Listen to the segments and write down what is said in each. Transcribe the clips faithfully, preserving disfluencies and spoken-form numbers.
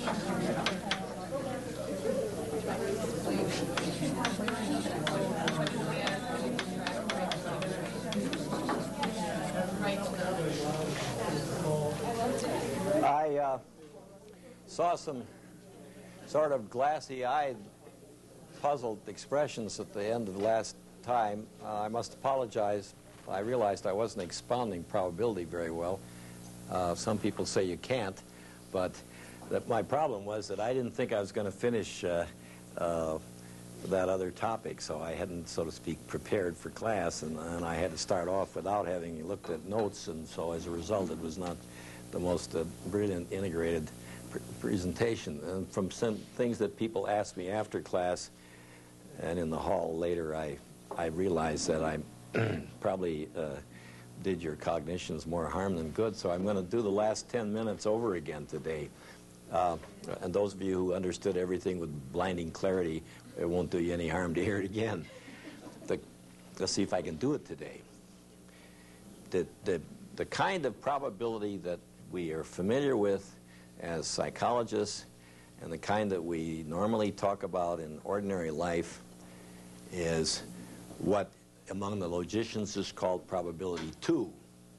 I uh, saw some sort of glassy-eyed, puzzled expressions at the end of the last time. Uh, I must apologize. I realized I wasn't expounding probability very well. Uh, some people say you can't, but that my problem was that I didn't think I was going to finish uh, uh, that other topic, so I hadn't, so to speak, prepared for class, and, and I had to start off without having looked at notes, and so as a result it was not the most uh, brilliant integrated pr presentation. And from some things that people asked me after class and in the hall later, I, I realized that I probably uh, did your cognitions more harm than good, so I'm going to do the last ten minutes over again today. Uh, and those of you who understood everything with blinding clarity, it won't do you any harm to hear it again. The, let's see if I can do it today. The, the, the kind of probability that we are familiar with as psychologists and the kind that we normally talk about in ordinary life is what among the logicians is called probability two.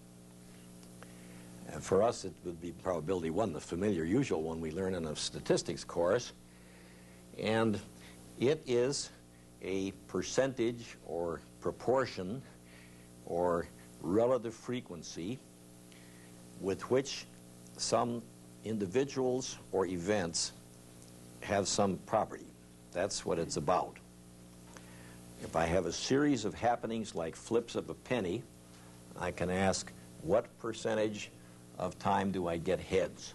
And for us it would be probability one, the familiar usual one we learn in a statistics course. And it is a percentage or proportion or relative frequency with which some individuals or events have some property. That's what it's about. If I have a series of happenings like flips of a penny, I can ask, what percentage of time do I get heads?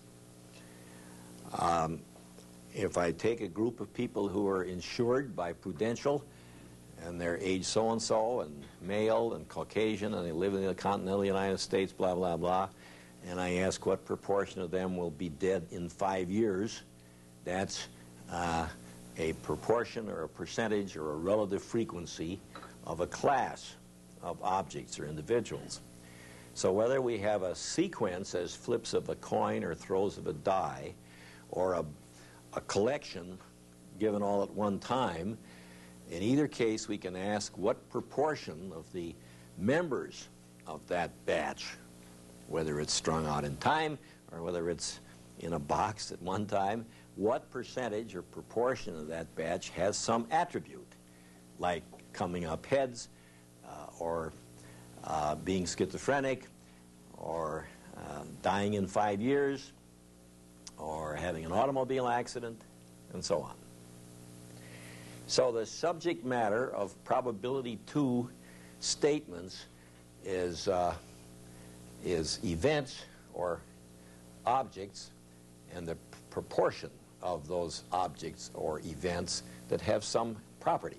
Um, if I take a group of people who are insured by Prudential, and they're age so-and-so, and male, and Caucasian, and they live in the continental United States, blah, blah, blah, and I ask what proportion of them will be dead in five years, that's uh, a proportion or a percentage or a relative frequency of a class of objects or individuals. So whether we have a sequence as flips of a coin or throws of a die, or a, a collection given all at one time, in either case we can ask what proportion of the members of that batch, whether it's strung out in time or whether it's in a box at one time, what percentage or proportion of that batch has some attribute, like coming up heads, uh, or uh, being schizophrenic, or uh, dying in five years, or having an automobile accident, and so on. So the subject matter of probability two statements is, uh, is events or objects and the proportion of those objects or events that have some property.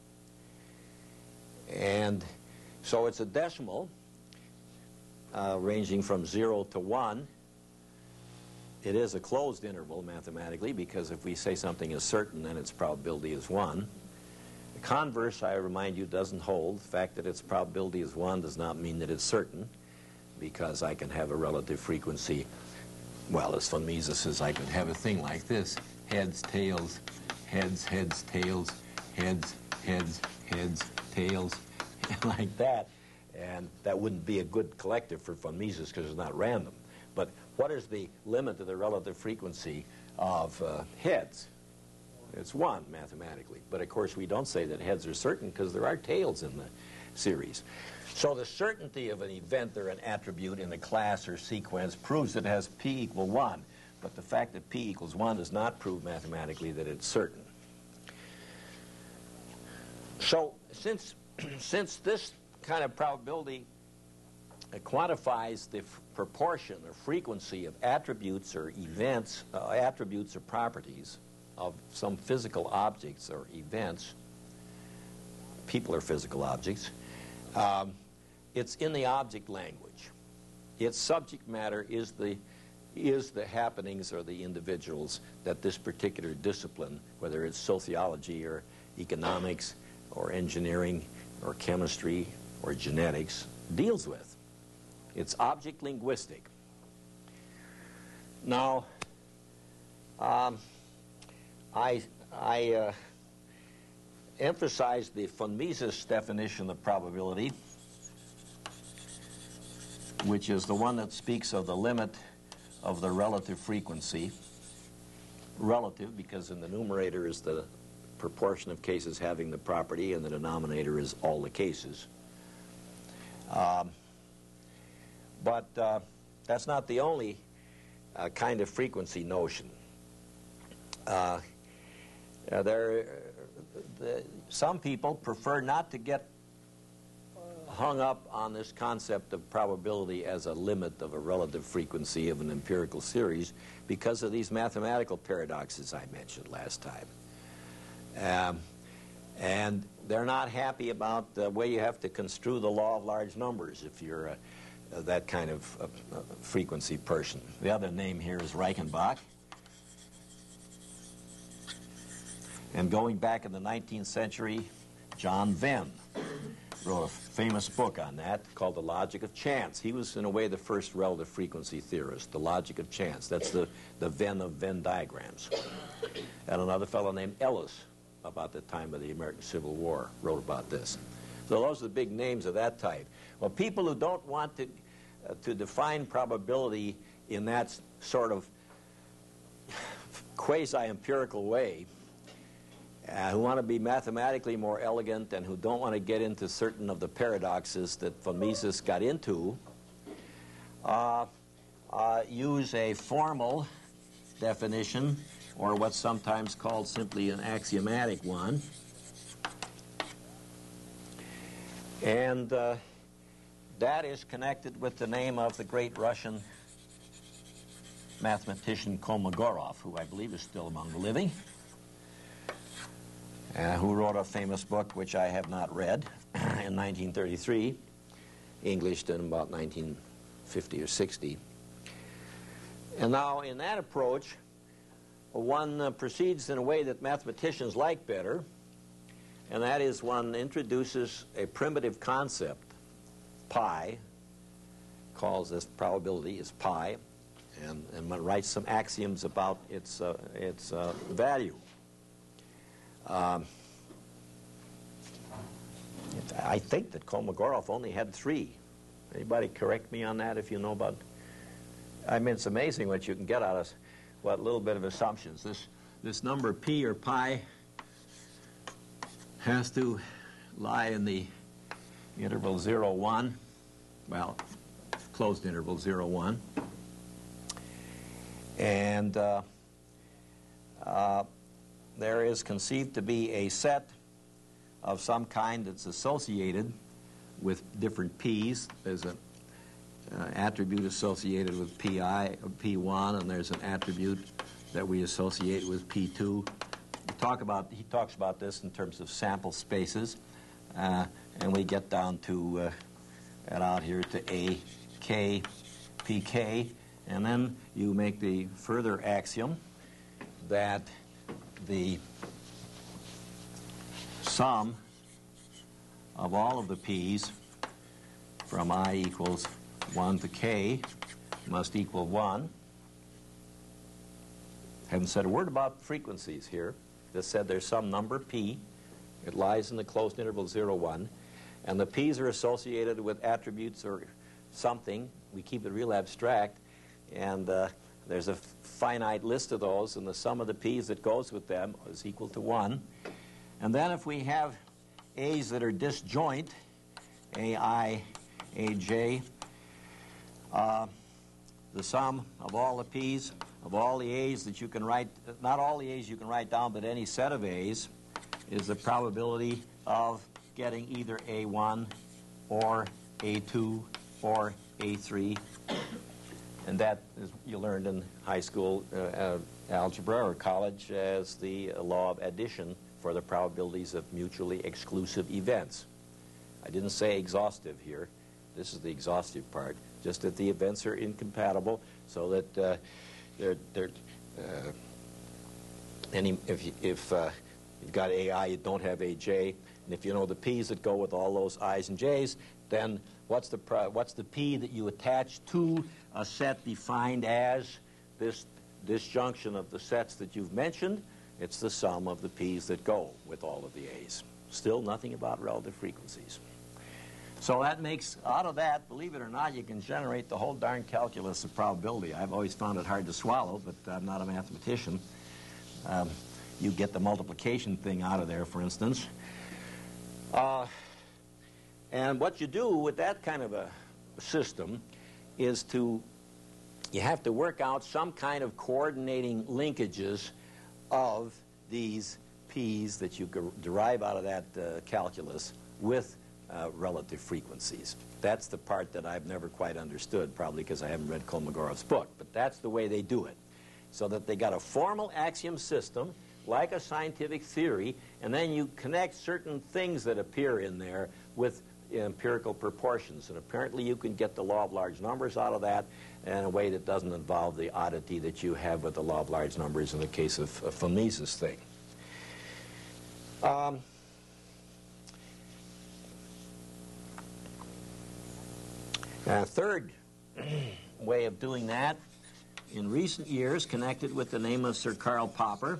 And so it's a decimal uh, ranging from zero to one. It is a closed interval mathematically, because if we say something is certain, then its probability is one. The converse, I remind you, doesn't hold. The fact that its probability is one does not mean that it's certain, because I can have a relative frequency. Well, as von Mises says, I could have a thing like this: heads, tails, heads, heads, tails, heads, heads, heads, tails, like that. And that wouldn't be a good collective for von Mises because it's not random. But what is the limit to the relative frequency of uh, heads? It's one, mathematically. But of course we don't say that heads are certain, because there are tails in the series. So the certainty of an event or an attribute in a class or sequence proves that it has p equal one. But the fact that p equals one does not prove mathematically that it's certain. So since, since this kind of probability uh, quantifies the f proportion or frequency of attributes or events, uh, attributes or properties of some physical objects or events, people are physical objects, um, it's in the object language. Its subject matter is the, is the happenings or the individuals that this particular discipline, whether it's sociology or economics or engineering or chemistry or genetics, deals with. It's object linguistic. Now, Um, I, I uh, emphasize the von Mises definition of probability, which is the one that speaks of the limit of the relative frequency. Relative, because in the numerator is the proportion of cases having the property, and the denominator is all the cases. Um, but uh, that's not the only uh, kind of frequency notion. Uh, uh, there, uh, the, some people prefer not to get hung up on this concept of probability as a limit of a relative frequency of an empirical series because of these mathematical paradoxes I mentioned last time. Um, and they're not happy about the way you have to construe the law of large numbers if you're uh, uh, that kind of uh, uh, frequency person. The other name here is Reichenbach. And going back in the nineteenth century, John Venn wrote a famous book on that called The Logic of Chance. He was, in a way, the first relative frequency theorist, the logic of chance. That's the, the Venn of Venn diagrams. And another fellow named Ellis, about the time of the American Civil War, wrote about this. So those are the big names of that type. Well, people who don't want to, uh, to define probability in that sort of quasi-empirical way, Uh, who want to be mathematically more elegant and who don't want to get into certain of the paradoxes that von Mises got into, uh, uh, use a formal definition, or what's sometimes called simply an axiomatic one. And uh, that is connected with the name of the great Russian mathematician Kolmogorov, who I believe is still among the living. Uh, who wrote a famous book, which I have not read, in nineteen thirty-three, Englished in about nineteen fifty or sixty. And now, in that approach, one uh, proceeds in a way that mathematicians like better, and that is one introduces a primitive concept, pi, calls this probability is pi, and, and one writes some axioms about its, uh, its uh, value. Um, I think that Kolmogorov only had three. Anybody correct me on that if you know about? I mean, it's amazing what you can get out of what little bit of assumptions. This this number p or pi has to lie in the interval zero one, well, closed interval zero one, and uh, uh, there is conceived to be a set of some kind that's associated with different p's. There's an uh, attribute associated with pi, p one, and there's an attribute that we associate with p two. We talk about, he talks about this in terms of sample spaces, uh, and we get down to, uh, and out here to a, k, pk, and then you make the further axiom that the sum of all of the p's from I equals one to k must equal one. Haven't said a word about frequencies here. Just said there's some number p. It lies in the closed interval zero one, and the p's are associated with attributes or something. We keep it real abstract, and uh, there's a finite list of those, and the sum of the p's that goes with them is equal to one. And then if we have a's that are disjoint, ai, aj, uh, the sum of all the p's, of all the a's that you can write, not all the a's you can write down, but any set of a's, is the probability of getting either a one or a two or a three. And that is, you learned in high school uh, uh, algebra or college as the uh, law of addition for the probabilities of mutually exclusive events. I didn't say exhaustive here. This is the exhaustive part. Just that the events are incompatible, so that uh, they're, they're, uh, any, if, you, if uh, you've got A I, you don't have A J, and if you know the P's that go with all those I's and J's, then what's the, pro what's the P that you attach to a set defined as this disjunction of the sets that you've mentioned, it's the sum of the p's that go with all of the a's. Still nothing about relative frequencies. So that makes, out of that, believe it or not, you can generate the whole darn calculus of probability. I've always found it hard to swallow, but I'm not a mathematician. Um, you get the multiplication thing out of there, for instance. Uh, and what you do with that kind of a system is to, you have to work out some kind of coordinating linkages of these p's that you derive out of that uh, calculus with uh, relative frequencies. That's the part that I've never quite understood, probably because I haven't read Kolmogorov's book, but that's the way they do it. So that they got a formal axiom system, like a scientific theory, and then you connect certain things that appear in there with empirical proportions. And apparently you can get the law of large numbers out of that in a way that doesn't involve the oddity that you have with the law of large numbers in the case of a von Mises thing. Um, a third way of doing that in recent years, connected with the name of Sir Karl Popper,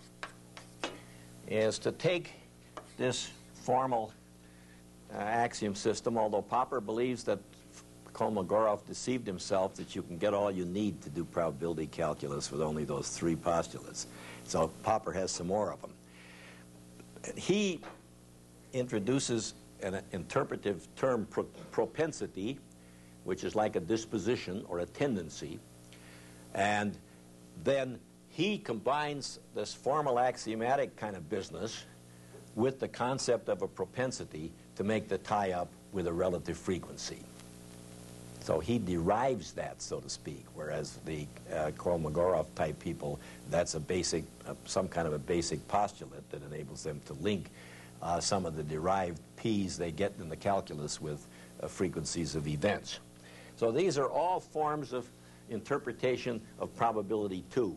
is to take this formal uh, axiom system, although Popper believes that Kolmogorov deceived himself that you can get all you need to do probability calculus with only those three postulates. So Popper has some more of them. He introduces an interpretive term, pro propensity, which is like a disposition or a tendency, and then he combines this formal axiomatic kind of business with the concept of a propensity to make the tie-up with a relative frequency. So he derives that, so to speak, whereas the uh, Kolmogorov type people, that's a basic, uh, some kind of a basic postulate that enables them to link uh, some of the derived p's they get in the calculus with uh, frequencies of events. So these are all forms of interpretation of probability two.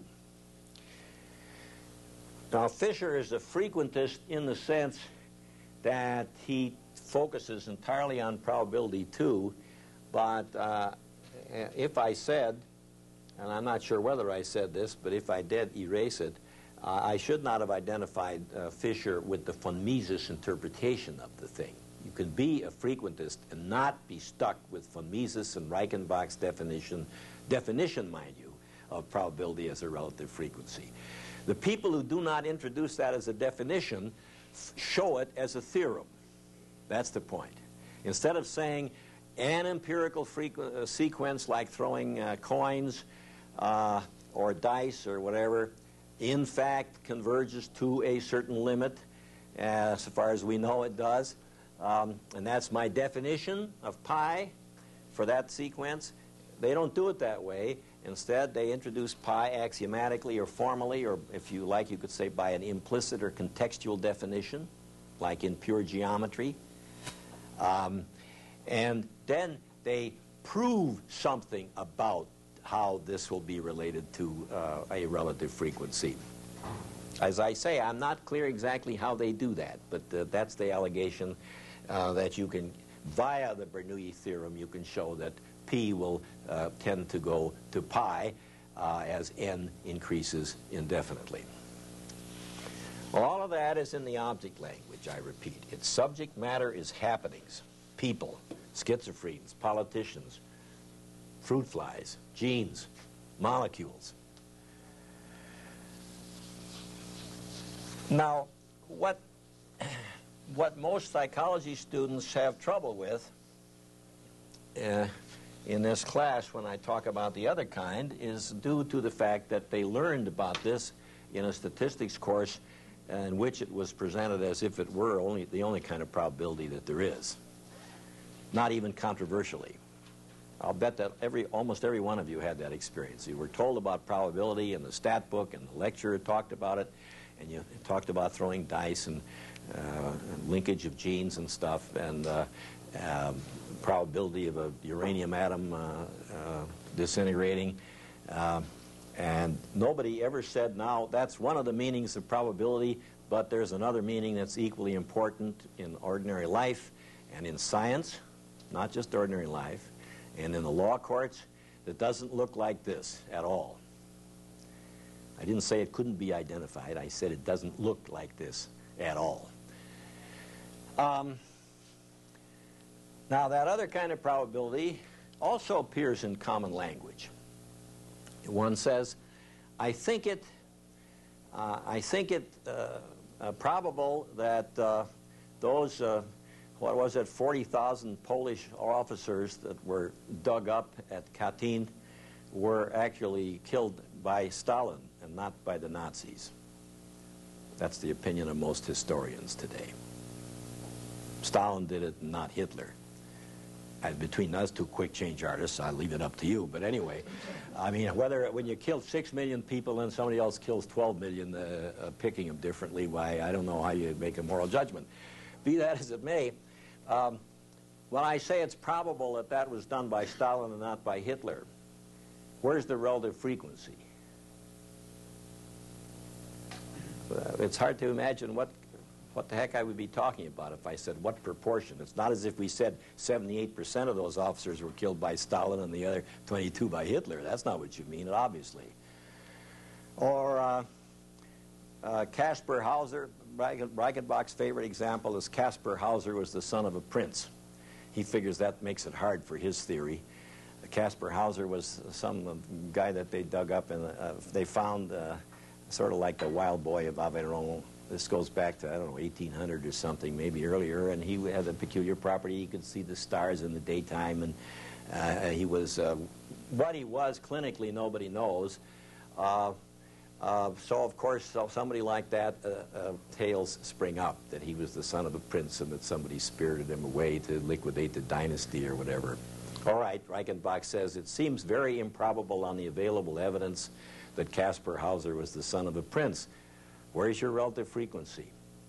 Now Fisher is a frequentist in the sense that he focuses entirely on probability two, but uh, if I said, and I'm not sure whether I said this, but if I did erase it, uh, I should not have identified uh, Fisher with the von Mises interpretation of the thing. You can be a frequentist and not be stuck with von Mises and Reichenbach's definition, definition, mind you, of probability as a relative frequency. The people who do not introduce that as a definition show it as a theorem. That's the point. Instead of saying an empirical uh, sequence like throwing uh, coins uh, or dice or whatever, in fact converges to a certain limit, uh, so far as we know it does, um, and that's my definition of pi for that sequence. They don't do it that way. Instead, they introduce pi axiomatically or formally, or if you like, you could say by an implicit or contextual definition, like in pure geometry. Um, and then they prove something about how this will be related to uh, a relative frequency. As I say, I'm not clear exactly how they do that, but uh, that's the allegation uh, that you can, via the Bernoulli theorem, you can show that P will uh, tend to go to pi uh, as n increases indefinitely. Well, all of that is in the object language, I repeat. Its subject matter is happenings, people, schizophrenics, politicians, fruit flies, genes, molecules. Now, what, what most psychology students have trouble with uh, in this class when I talk about the other kind is due to the fact that they learned about this in a statistics course in which it was presented as if it were only the only kind of probability that there is, not even controversially. I'll bet that every, almost every one of you had that experience. You were told about probability in the stat book, and the lecturer talked about it, and you talked about throwing dice and, uh, and linkage of genes and stuff, and uh, um, probability of a uranium atom uh, uh, disintegrating. Uh, and nobody ever said, now, that's one of the meanings of probability, but there's another meaning that's equally important in ordinary life and in science, not just ordinary life, and in the law courts that doesn't look like this at all. I didn't say it couldn't be identified. I said it doesn't look like this at all. Um, now, that other kind of probability also appears in common language. One says, I think it, uh, I think it uh, uh, probable that uh, those, uh, what was it, forty thousand Polish officers that were dug up at Katyn were actually killed by Stalin and not by the Nazis. That's the opinion of most historians today. Stalin did it, not Hitler. And between us two quick change artists, I'll leave it up to you. But anyway, I mean, whether when you kill six million people and somebody else kills twelve million, uh, uh, picking them differently, why, I don't know how you make a moral judgment. Be that as it may, um, when I say it's probable that that was done by Stalin and not by Hitler, where's the relative frequency? Uh, it's hard to imagine what what the heck I would be talking about if I said what proportion. It's not as if we said seventy-eight percent of those officers were killed by Stalin and the other twenty-two by Hitler. That's not what you mean, obviously. Or uh, uh, Caspar Hauser, Reichenbach's favorite example is Caspar Hauser was the son of a prince. He figures that makes it hard for his theory. Caspar Hauser was some guy that they dug up, and uh, they found uh, sort of like the wild boy of Aveyron. This goes back to, I don't know, eighteen hundred or something, maybe earlier, and he had a peculiar property. He could see the stars in the daytime, and uh, he was, uh, what he was clinically, nobody knows. Uh, uh, so, of course, so somebody like that, uh, uh, tales spring up, that he was the son of a prince and that somebody spirited him away to liquidate the dynasty or whatever. All right, Reichenbach says, it seems very improbable on the available evidence that Caspar Hauser was the son of a prince. Where's your relative frequency?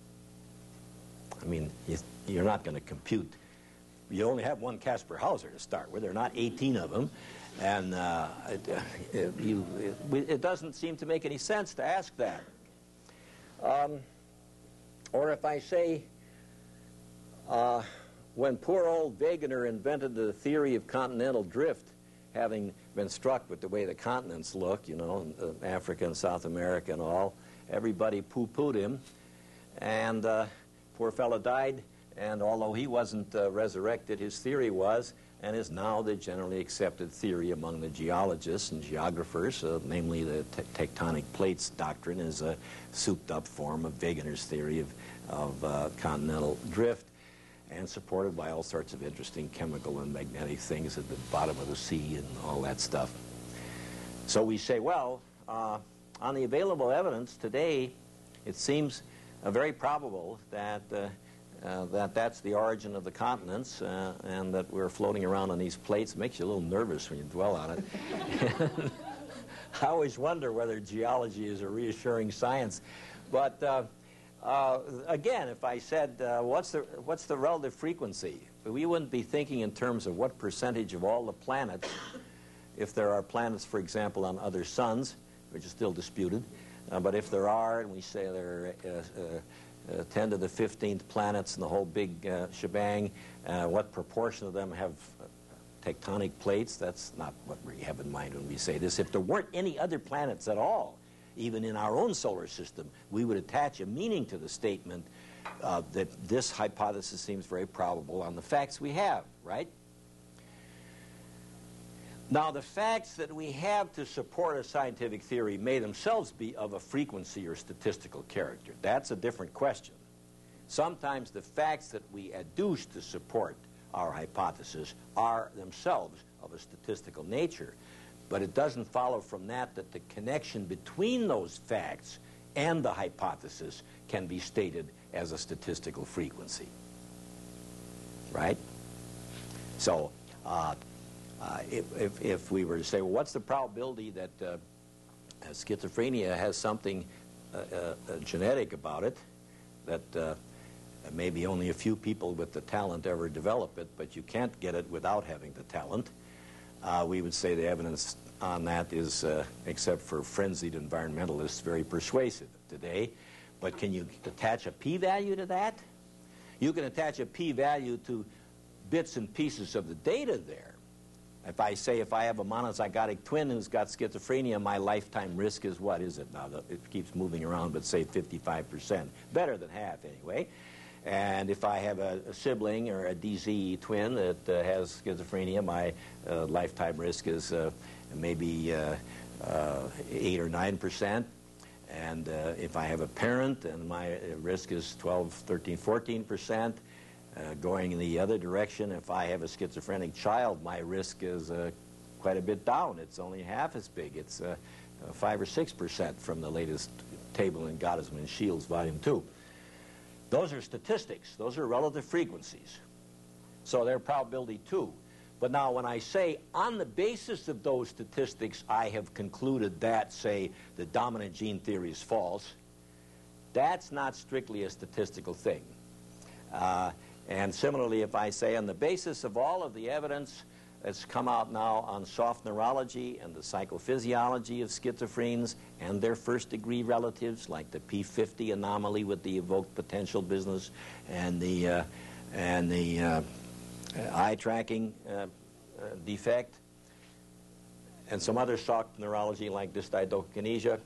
I mean, you, you're not going to compute. You only have one Caspar Hauser to start with. There are not eighteen of them. And uh, it, it, you, it, it doesn't seem to make any sense to ask that. Um, or if I say, uh, when poor old Wegener invented the theory of continental drift, having been struck with the way the continents look, you know, uh, Africa and South America and all, everybody poo-pooed him, and uh, poor fellow died, and although he wasn't uh, resurrected, his theory was, and is now the generally accepted theory among the geologists and geographers, uh, namely the te tectonic plates doctrine is a souped-up form of Wegener's theory of, of uh, continental drift, and supported by all sorts of interesting chemical and magnetic things at the bottom of the sea and all that stuff. So we say, well, uh, on the available evidence today, it seems uh, very probable that, uh, uh, that that's the origin of the continents uh, and that we're floating around on these plates. It makes you a little nervous when you dwell on it. I always wonder whether geology is a reassuring science. But uh, uh, again, if I said, uh, what's, the, what's the relative frequency? We wouldn't be thinking in terms of what percentage of all the planets, if there are planets, for example, on other suns, which is still disputed, uh, but if there are, and we say there are uh, uh, uh, ten to the fifteenth planets in the whole big uh, shebang, uh, what proportion of them have uh, tectonic plates? That's not what we have in mind when we say this. If there weren't any other planets at all, even in our own solar system, we would attach a meaning to the statement uh, that this hypothesis seems very probable on the facts we have, right? Now, the facts that we have to support a scientific theory may themselves be of a frequency or statistical character. That's a different question. Sometimes the facts that we adduce to support our hypothesis are themselves of a statistical nature. But it doesn't follow from that that the connection between those facts and the hypothesis can be stated as a statistical frequency. Right? So, uh, uh, if, if, if we were to say, well, what's the probability that uh, schizophrenia has something uh, uh, genetic about it, that uh, maybe only a few people with the talent ever develop it, but you can't get it without having the talent, uh, we would say the evidence on that is, uh, except for frenzied environmentalists, very persuasive today. But can you attach a p-value to that? You can attach a p-value to bits and pieces of the data there, If I say if I have a monozygotic twin who's got schizophrenia, my lifetime risk is what is it now? It keeps moving around, but say fifty-five percent. Better than half, anyway. And if I have a, a sibling or a D Z twin that uh, has schizophrenia, my uh, lifetime risk is uh, maybe uh, uh, eight or nine percent. And uh, if I have a parent, then my risk is twelve, thirteen, fourteen percent. Uh, going in the other direction, if I have a schizophrenic child, my risk is uh, quite a bit down. It's only half as big. It's uh, uh, five or six percent from the latest table in Gottesman and Shields, Volume two. Those are statistics. Those are relative frequencies. So they're probability two. But now when I say on the basis of those statistics I have concluded that, say, the dominant gene theory is false, that's not strictly a statistical thing. Uh, and similarly, if I say on the basis of all of the evidence that's come out now on soft neurology and the psychophysiology of schizophrenics and their first-degree relatives, like the P fifty anomaly with the evoked potential business and the, uh, and the uh, eye tracking uh, uh, defect, and some other soft neurology like dysdiadochokinesia,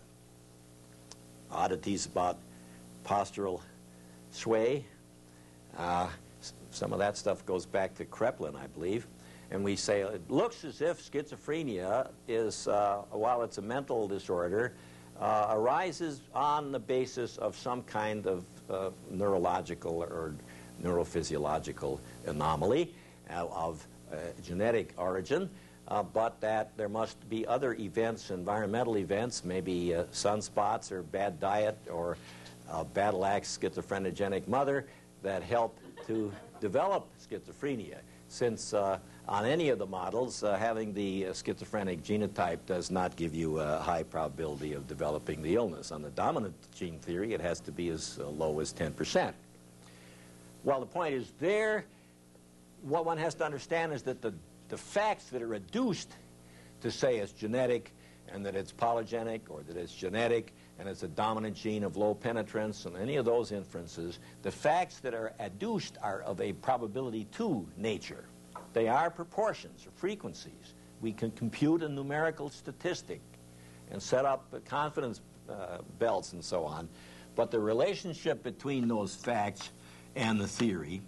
oddities about postural sway. Uh, some of that stuff goes back to Kreplin, I believe. And we say it looks as if schizophrenia is, uh, while it's a mental disorder, uh, arises on the basis of some kind of uh, neurological or neurophysiological anomaly uh, of uh, genetic origin, uh, but that there must be other events, environmental events, maybe uh, sunspots or bad diet or uh, battle-axe schizophrenogenic mother that help to develop schizophrenia. Since uh, on any of the models, uh, having the uh, schizophrenic genotype does not give you a high probability of developing the illness. On the dominant gene theory, it has to be as uh, low as ten percent. Well, the point is there, what one has to understand is that the, the facts that are reduced to say it's genetic and that it's polygenic or that it's genetic and it's a dominant gene of low penetrance and any of those inferences, the facts that are adduced are of a probability two nature. They are proportions or frequencies. We can compute a numerical statistic and set up confidence uh, belts and so on, but the relationship between those facts and the theory,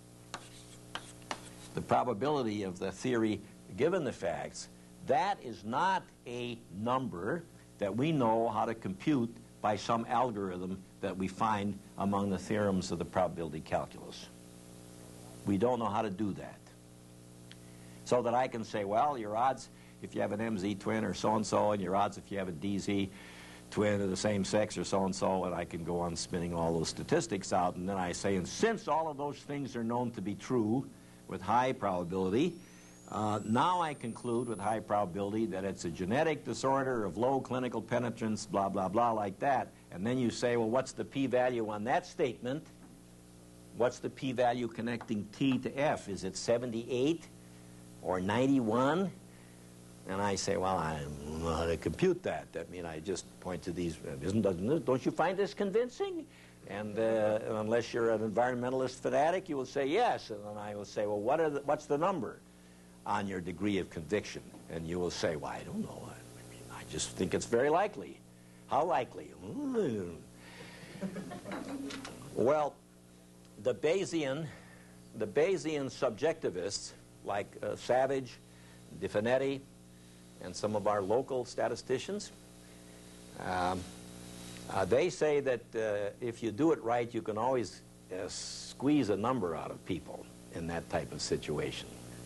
the probability of the theory given the facts, that is not a number that we know how to compute by some algorithm that we find among the theorems of the probability calculus. We don't know how to do that. So that I can say, well, your odds if you have an M Z twin or so-and-so, and your odds if you have a D Z twin of the same sex or so-and-so, and I can go on spinning all those statistics out, and then I say, and since all of those things are known to be true with high probability, Uh, now I conclude with high probability that it's a genetic disorder of low clinical penetrance, blah, blah, blah, like that. And then you say, well, what's the p-value on that statement? What's the p-value connecting T to F? Is it seventy-eight or ninety-one? And I say, well, I don't know how to compute that. I mean, I just point to these. Isn't, doesn't, don't you find this convincing? And uh, unless you're an environmentalist fanatic, you will say yes. And then I will say, well, what are the, what's the number on your degree of conviction? And you will say, well, I don't know. I, mean, I just think it's very likely. How likely? Well, the Bayesian, the Bayesian subjectivists, like uh, Savage, De Finetti, and some of our local statisticians, um, uh, they say that uh, if you do it right, you can always uh, squeeze a number out of people in that type of situation.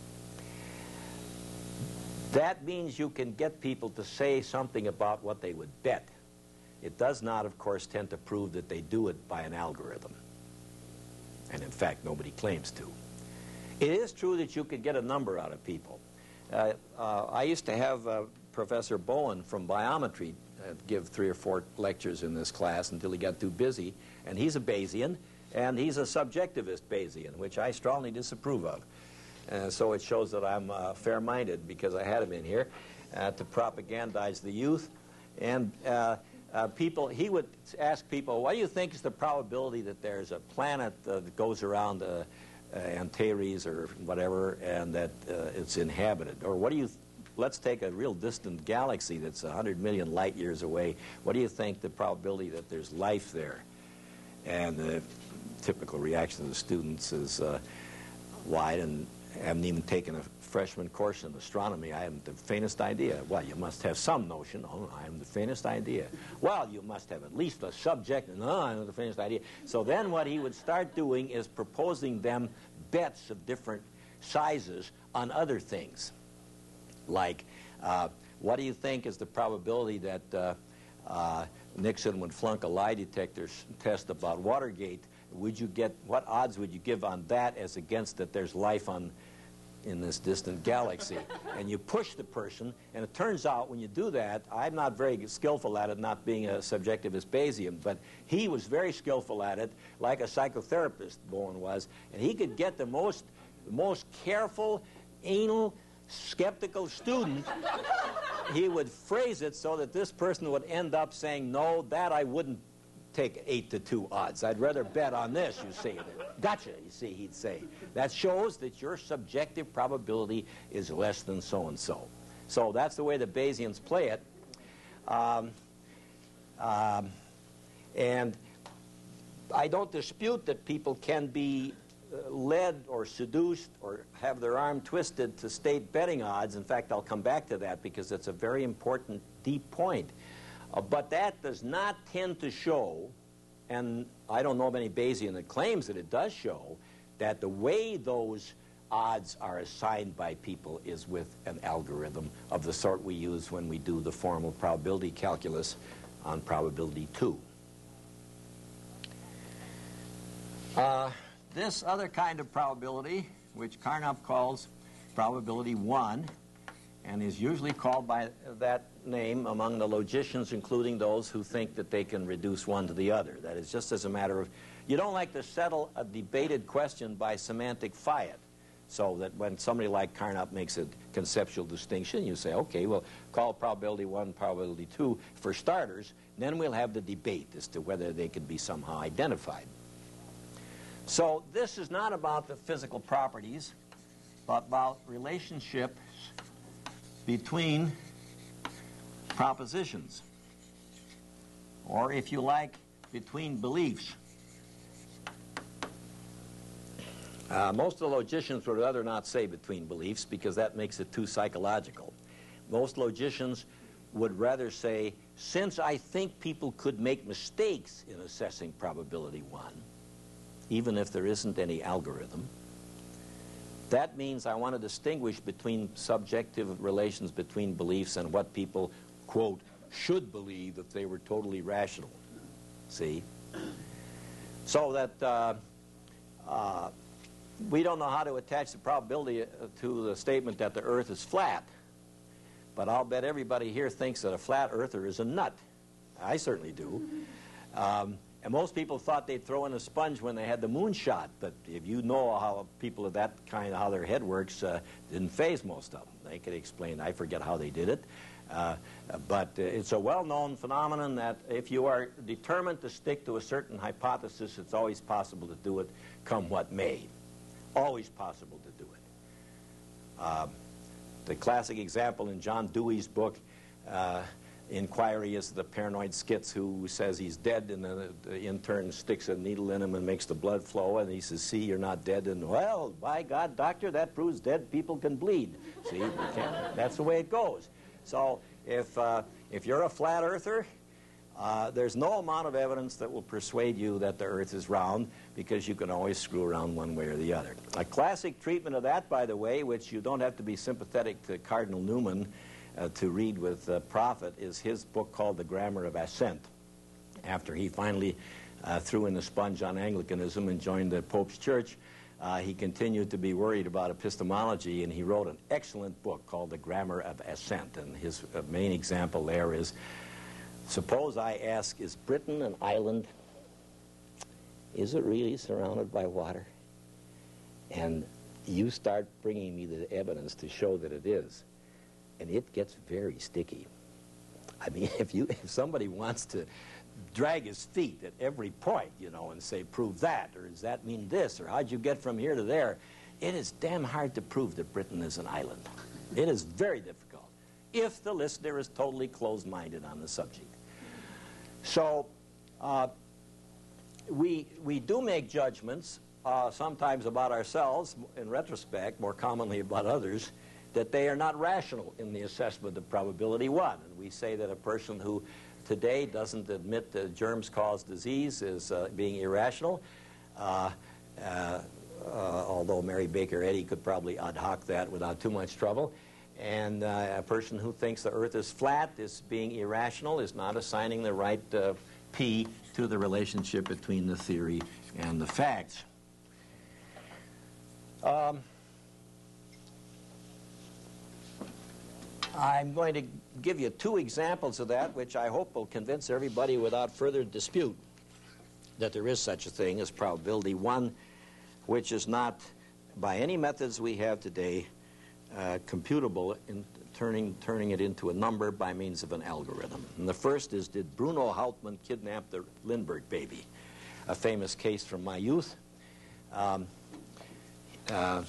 That means you can get people to say something about what they would bet. It does not, of course, tend to prove that they do it by an algorithm. And in fact, nobody claims to. It is true that you could get a number out of people. Uh, uh, I used to have uh, Professor Bowen from biometry uh, give three or four lectures in this class until he got too busy. And he's a Bayesian, and he's a subjectivist Bayesian, which I strongly disapprove of. Uh, so it shows that I'm uh, fair-minded because I had him in here uh, to propagandize the youth. And uh, uh, people, he would ask people, what do you think is the probability that there's a planet uh, that goes around uh, uh, Antares or whatever, and that uh, it's inhabited? Or what do you, th let's take a real distant galaxy that's one hundred million light years away. What do you think the probability that there's life there? And the typical reaction of the students is, uh, wide, and haven't even taken a freshman course in astronomy. I haven't the faintest idea. Well, you must have some notion. Oh, I haven't the faintest idea. Well, you must have at least a subject. No, I haven't the faintest idea. So then what he would start doing is proposing them bets of different sizes on other things. Like, uh, what do you think is the probability that uh, uh, Nixon would flunk a lie detector test about Watergate? Would you get, what odds would you give on that as against that there's life on in this distant galaxy? And you push the person, and it turns out when you do that, I'm not very skillful at it, not being a subjectivist Bayesian, but he was very skillful at it, like a psychotherapist, Bowen was, and he could get the most, the most careful, anal, skeptical student. He would phrase it so that this person would end up saying, no, that I wouldn't take eight to two odds. I'd rather bet on this, you see. Gotcha, you see, he'd say. That shows that your subjective probability is less than so-and-so. So that's the way the Bayesians play it. Um, um, and I don't dispute that people can be uh, led or seduced or have their arm twisted to state betting odds. In fact, I'll come back to that because it's a very important, deep point. Uh, but that does not tend to show, and I don't know of any Bayesian that claims that it does show, that the way those odds are assigned by people is with an algorithm of the sort we use when we do the formal probability calculus on probability two. Uh, this other kind of probability, which Carnap calls probability one, and is usually called by that name among the logicians, including those who think that they can reduce one to the other. That is just as a matter of, you don't like to settle a debated question by semantic fiat, so that when somebody like Carnap makes a conceptual distinction, you say, okay, well, call probability one, probability two for starters, then we'll have the debate as to whether they could be somehow identified. So this is not about the physical properties, but about relationships between propositions, or if you like, between beliefs. Uh, most of the logicians would rather not say between beliefs because that makes it too psychological. Most logicians would rather say, since I think people could make mistakes in assessing probability one, even if there isn't any algorithm, that means I want to distinguish between subjective relations between beliefs and what people, quote, should believe if they were totally rational. See? So that uh, uh, we don't know how to attach the probability to the statement that the Earth is flat, but I'll bet everybody here thinks that a flat earther is a nut. I certainly do. Um, And most people thought they'd throw in a sponge when they had the moon shot, but if you know how people of that kind, how their head works, uh, didn't phase most of them. They could explain, I forget how they did it, uh, but uh, it's a well-known phenomenon that if you are determined to stick to a certain hypothesis, it's always possible to do it come what may. Always possible to do it. Uh, the classic example in John Dewey's book, uh, Inquiry, is the paranoid skitz who says he's dead, and the, the intern sticks a needle in him and makes the blood flow, and he says, see, you're not dead, and, well, by God, doctor, that proves dead people can bleed. See, you can't, that's the way it goes. So if, uh, if you're a flat earther, uh, there's no amount of evidence that will persuade you that the Earth is round, because you can always screw around one way or the other. A classic treatment of that, by the way, which you don't have to be sympathetic to Cardinal Newman Uh, to read with uh, profit, is his book called The Grammar of Assent. After he finally uh, threw in the sponge on Anglicanism and joined the Pope's Church, uh, he continued to be worried about epistemology, and he wrote an excellent book called The Grammar of Assent. And his uh, main example there is, suppose I ask, is Britain an island? Is it really surrounded by water? And you start bringing me the evidence to show that it is. And it gets very sticky. I mean, if you if somebody wants to drag his feet at every point, you know, and say, prove that, or does that mean this, or how'd you get from here to there? It is damn hard to prove that Britain is an island. It is very difficult if the listener is totally closed-minded on the subject. So uh, we, we do make judgments uh, sometimes about ourselves, in retrospect, more commonly about others, that they are not rational in the assessment of probability one. And we say that a person who today doesn't admit that germs cause disease is uh, being irrational, uh, uh, uh, although Mary Baker Eddy could probably ad hoc that without too much trouble. And uh, a person who thinks the earth is flat is being irrational, is not assigning the right uh, P to the relationship between the theory and the facts. Um, I'm going to give you two examples of that, which I hope will convince everybody without further dispute that there is such a thing as probability one, which is not, by any methods we have today, uh, computable in turning, turning it into a number by means of an algorithm. And the first is, did Bruno Hauptmann kidnap the Lindbergh baby? A famous case from my youth. Um, uh,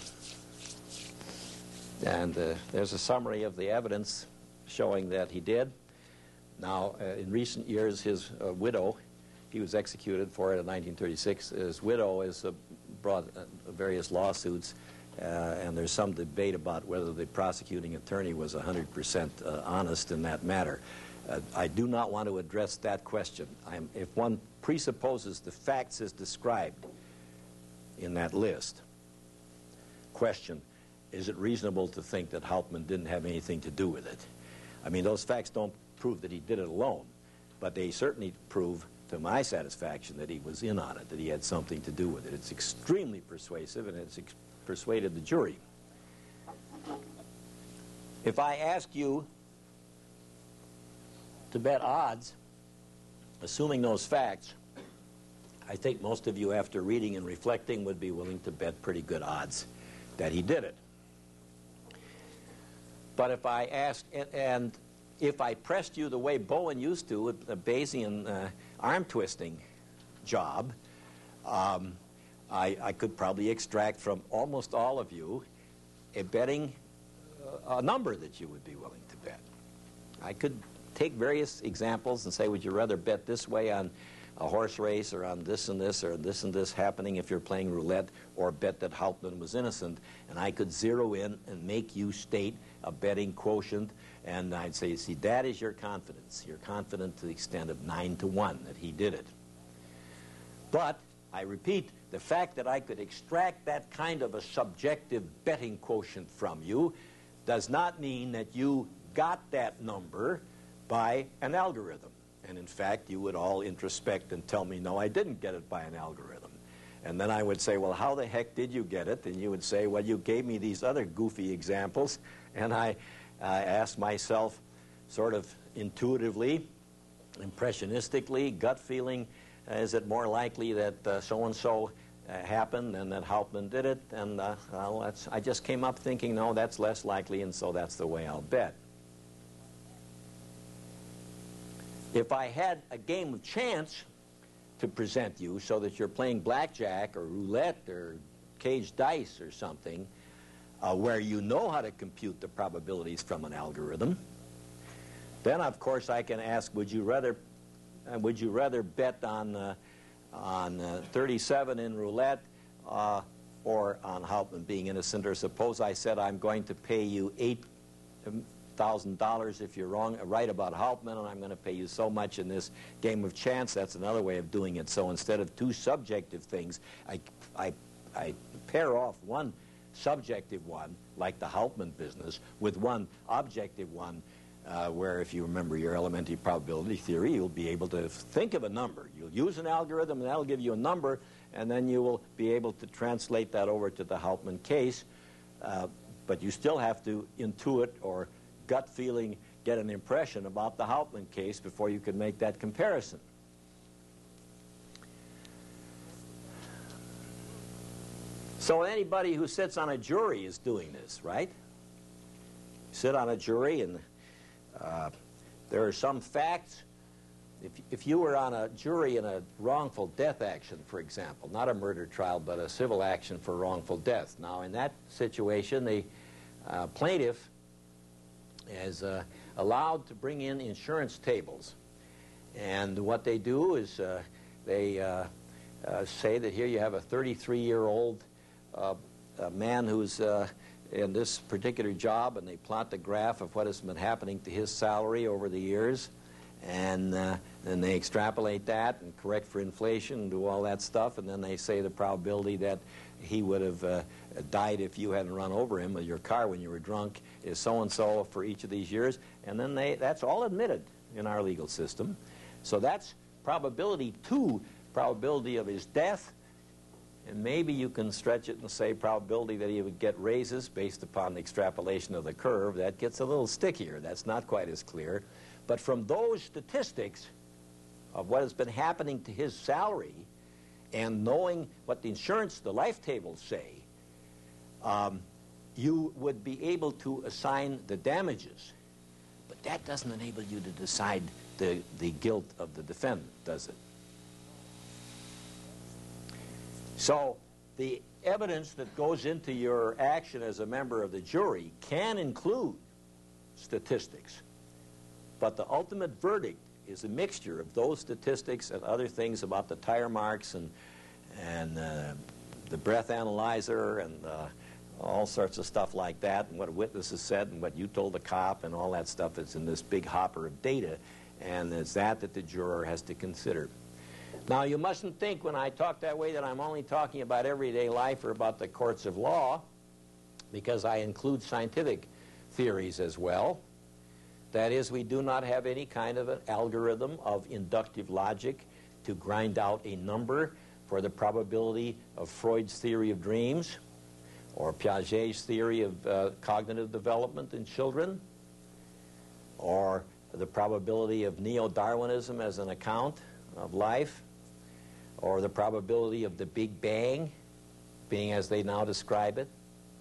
And uh, there's a summary of the evidence showing that he did. Now, uh, in recent years, his uh, widow, he was executed for it in nineteen thirty-six. His widow has uh, brought uh, various lawsuits, uh, and there's some debate about whether the prosecuting attorney was one hundred percent uh, honest in that matter. Uh, I do not want to address that question. I'm, if one presupposes the facts as described in that list, question, is it reasonable to think that Hauptmann didn't have anything to do with it? I mean, those facts don't prove that he did it alone, but they certainly prove, to my satisfaction, that he was in on it, that he had something to do with it. It's extremely persuasive, and it's ex persuaded the jury. If I ask you to bet odds, assuming those facts, I think most of you, after reading and reflecting, would be willing to bet pretty good odds that he did it. But if I asked, and, and if I pressed you the way Bowen used to with a Bayesian uh, arm-twisting job, um, I, I could probably extract from almost all of you a betting, uh, a number that you would be willing to bet. I could take various examples and say, would you rather bet this way on a horse race, or on this and this, or this and this happening if you're playing roulette, or bet that Hauptmann was innocent, and I could zero in and make you state a betting quotient, and I'd say, see, that is your confidence. You're confident to the extent of nine to one that he did it. But, I repeat, the fact that I could extract that kind of a subjective betting quotient from you does not mean that you got that number by an algorithm. And in fact, you would all introspect and tell me, no, I didn't get it by an algorithm. And then I would say, well, how the heck did you get it? And you would say, well, you gave me these other goofy examples. And I uh, asked myself, sort of intuitively, impressionistically, gut feeling, uh, is it more likely that uh, so-and-so uh, happened and that Hauptmann did it? And uh, well, that's, I just came up thinking, no, that's less likely, and so that's the way I'll bet. If I had a game of chance to present you so that you're playing blackjack or roulette or caged dice or something, uh, where you know how to compute the probabilities from an algorithm, then of course I can ask, would you rather, uh, would you rather bet on, uh, on uh, thirty-seven in roulette uh, or on Hauptmann being innocent? Or suppose I said I'm going to pay you eight thousand dollars if you're wrong, right about Hauptmann, and I'm going to pay you so much in this game of chance. That's another way of doing it. So instead of two subjective things, I, I, I pair off one subjective one, like the Hauptmann business, with one objective one, uh, where if you remember your elementary probability theory, you'll be able to think of a number. You'll use an algorithm, and that'll give you a number, and then you will be able to translate that over to the Hauptmann case. Uh, but you still have to intuit or gut feeling, get an impression about the Hauptmann case before you can make that comparison. So anybody who sits on a jury is doing this, right? You sit on a jury and uh, there are some facts if, if you were on a jury in a wrongful death action, for example, not a murder trial, but a civil action for wrongful death. Now, in that situation, the uh, plaintiff is uh, allowed to bring in insurance tables. And what they do is uh, they uh, uh, say that here you have a thirty-three-year-old uh, man who's uh, in this particular job, and they plot the graph of what has been happening to his salary over the years, and uh, then they extrapolate that and correct for inflation and do all that stuff, and then they say the probability that he would have uh, died if you hadn't run over him with your car when you were drunk is so-and-so for each of these years, and then they, that's all admitted in our legal system. So that's probability two, probability of his death, and maybe you can stretch it and say probability that he would get raises based upon the extrapolation of the curve. That gets a little stickier. That's not quite as clear. But from those statistics of what has been happening to his salary and knowing what the insurance, the life tables say, um, you would be able to assign the damages. But that doesn't enable you to decide the, the guilt of the defendant, does it? So the evidence that goes into your action as a member of the jury can include statistics, but the ultimate verdict is a mixture of those statistics and other things about the tire marks and, and uh, the breath analyzer and uh, all sorts of stuff like that, and what witnesses said and what you told the cop and all that stuff is in this big hopper of data, and it's that that the juror has to consider. Now, you mustn't think when I talk that way that I'm only talking about everyday life or about the courts of law, because I include scientific theories as well. That is, we do not have any kind of an algorithm of inductive logic to grind out a number for the probability of Freud's theory of dreams or Piaget's theory of uh, cognitive development in children, or the probability of neo-Darwinism as an account of life, or the probability of the Big Bang being as they now describe it.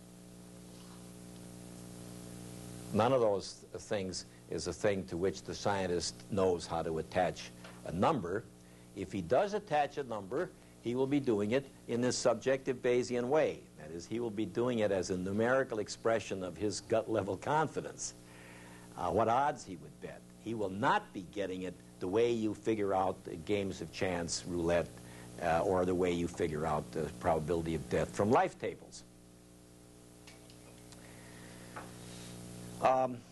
None of those things is a thing to which the scientist knows how to attach a number. If he does attach a number, he will be doing it in this subjective Bayesian way. That is, he will be doing it as a numerical expression of his gut-level confidence. Uh, what odds he would bet. He will not be getting it the way you figure out the games of chance, roulette, uh, or the way you figure out the probability of death from life tables. Um,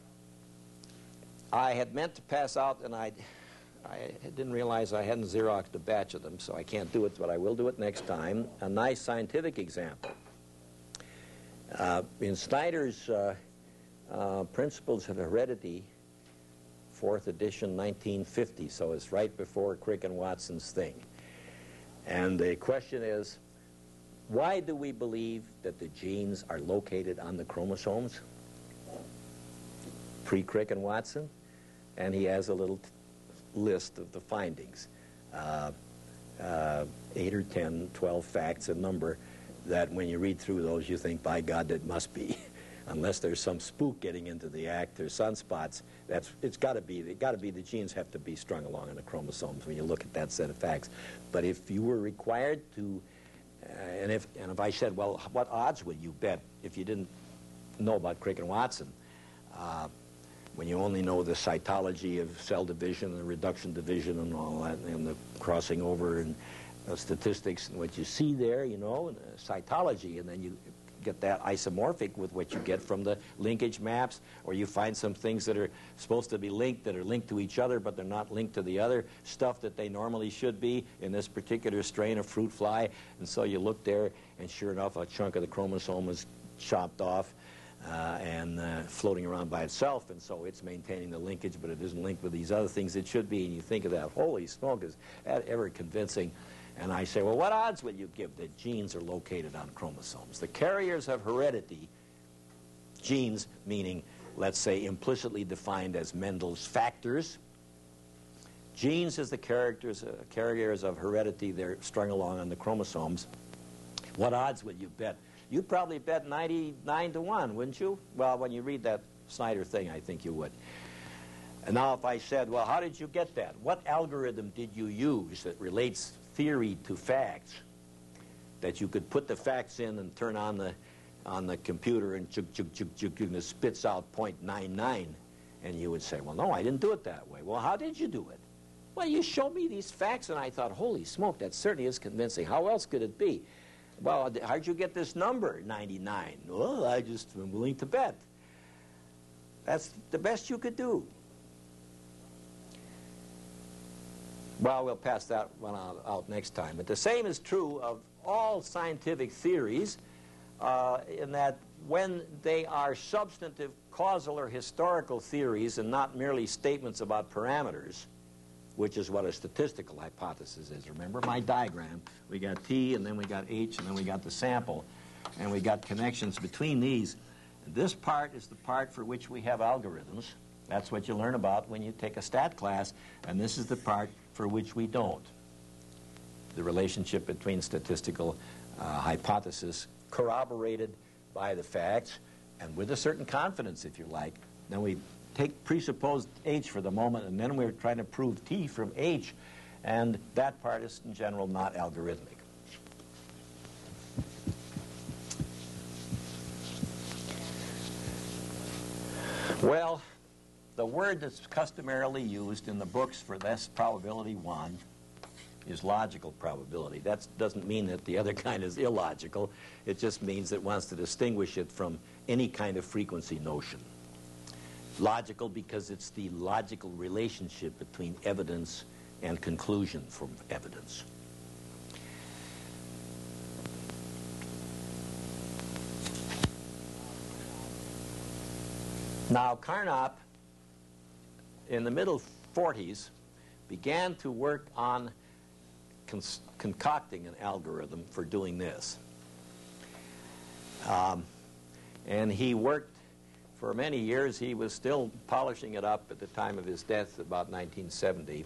I had meant to pass out, and I, I didn't realize I hadn't Xeroxed a batch of them, so I can't do it, but I will do it next time. A nice scientific example. Uh, in Snyder's uh, uh, Principles of Heredity, fourth edition, nineteen fifty, so it's right before Crick and Watson's thing. And the question is, why do we believe that the genes are located on the chromosomes? Pre-Crick and Watson, and he has a little t list of the findings, uh, uh, eight or ten, twelve facts, a number that when you read through those you think, by God, that must be. Unless there's some spook getting into the act or sunspots, that's, it's got to be, it got to be, the genes have to be strung along in the chromosomes when you look at that set of facts. But if you were required to, uh, and, if, and if I said, well, what odds would you bet if you didn't know about Crick and Watson? Uh, when you only know the cytology of cell division and reduction division and all that, and the crossing over and uh, statistics and what you see there, you know, and, uh, cytology, and then you get that isomorphic with what you get from the linkage maps, or you find some things that are supposed to be linked that are linked to each other, but they're not linked to the other stuff that they normally should be in this particular strain of fruit fly, and so you look there, and sure enough, a chunk of the chromosome is chopped off, Uh, and uh, floating around by itself, and so it's maintaining the linkage, but it isn't linked with these other things it should be, and you think of that, holy smoke, is that ever convincing? And I say, well, what odds would you give that genes are located on chromosomes? The carriers of heredity, genes meaning, let's say, implicitly defined as Mendel's factors. Genes as the characters, uh, carriers of heredity, they're strung along on the chromosomes. What odds would you bet? You'd probably bet ninety-nine to one, wouldn't you? Well, when you read that Snyder thing, I think you would. And now if I said, well, how did you get that? What algorithm did you use that relates theory to facts, that you could put the facts in and turn on the on the computer and chug, chug, chug, chug, and it spits out zero point nine nine, and you would say, well, no, I didn't do it that way. Well, how did you do it? Well, you showed me these facts, and I thought, holy smoke, that certainly is convincing. How else could it be? Well, how'd you get this number, ninety-nine? Well, I just am willing to bet. That's the best you could do. Well, we'll pass that one out, out next time. But the same is true of all scientific theories, uh, in that when they are substantive causal or historical theories and not merely statements about parameters, which is what a statistical hypothesis is. Remember my diagram. We got T, and then we got H, and then we got the sample, and we got connections between these. This part is the part for which we have algorithms. That's what you learn about when you take a stat class, and this is the part for which we don't. The relationship between statistical uh, hypothesis corroborated by the facts, and with a certain confidence, if you like. Then we take presupposed H for the moment, and then we're trying to prove T from H, and that part is in general not algorithmic. Well, the word that's customarily used in the books for this probability one is logical probability. That doesn't mean that the other kind is illogical. It just means it wants to distinguish it from any kind of frequency notion. Logical because it's the logical relationship between evidence and conclusion from evidence. Now, Carnap, in the middle forties, began to work on con concocting an algorithm for doing this. Um, and he worked for many years. He was still polishing it up at the time of his death, about nineteen seventy.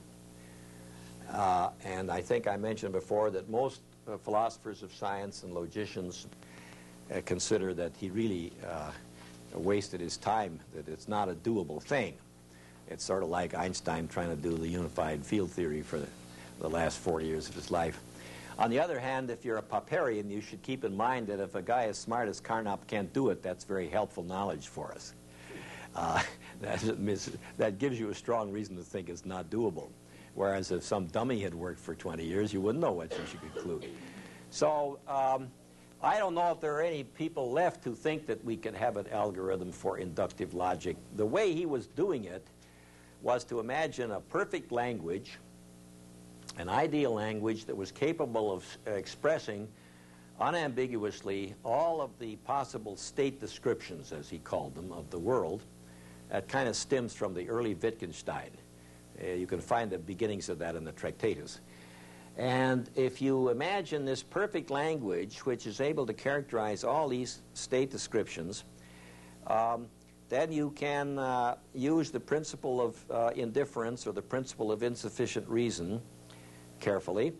Uh, and I think I mentioned before that most uh, philosophers of science and logicians uh, consider that he really uh, wasted his time, that it's not a doable thing. It's sort of like Einstein trying to do the unified field theory for the, the last forty years of his life. On the other hand, if you're a Popperian, you should keep in mind that if a guy as smart as Carnap can't do it, that's very helpful knowledge for us. Uh, that, that gives you a strong reason to think it's not doable. Whereas if some dummy had worked for twenty years, you wouldn't know what you should conclude. So um, I don't know if there are any people left who think that we can have an algorithm for inductive logic. The way he was doing it was to imagine a perfect language, an ideal language that was capable of expressing unambiguously all of the possible state descriptions, as he called them, of the world. That kind of stems from the early Wittgenstein. Uh, you can find the beginnings of that in the Tractatus. And if you imagine this perfect language, which is able to characterize all these state descriptions, um, then you can uh, use the principle of uh, indifference or the principle of insufficient reason carefully,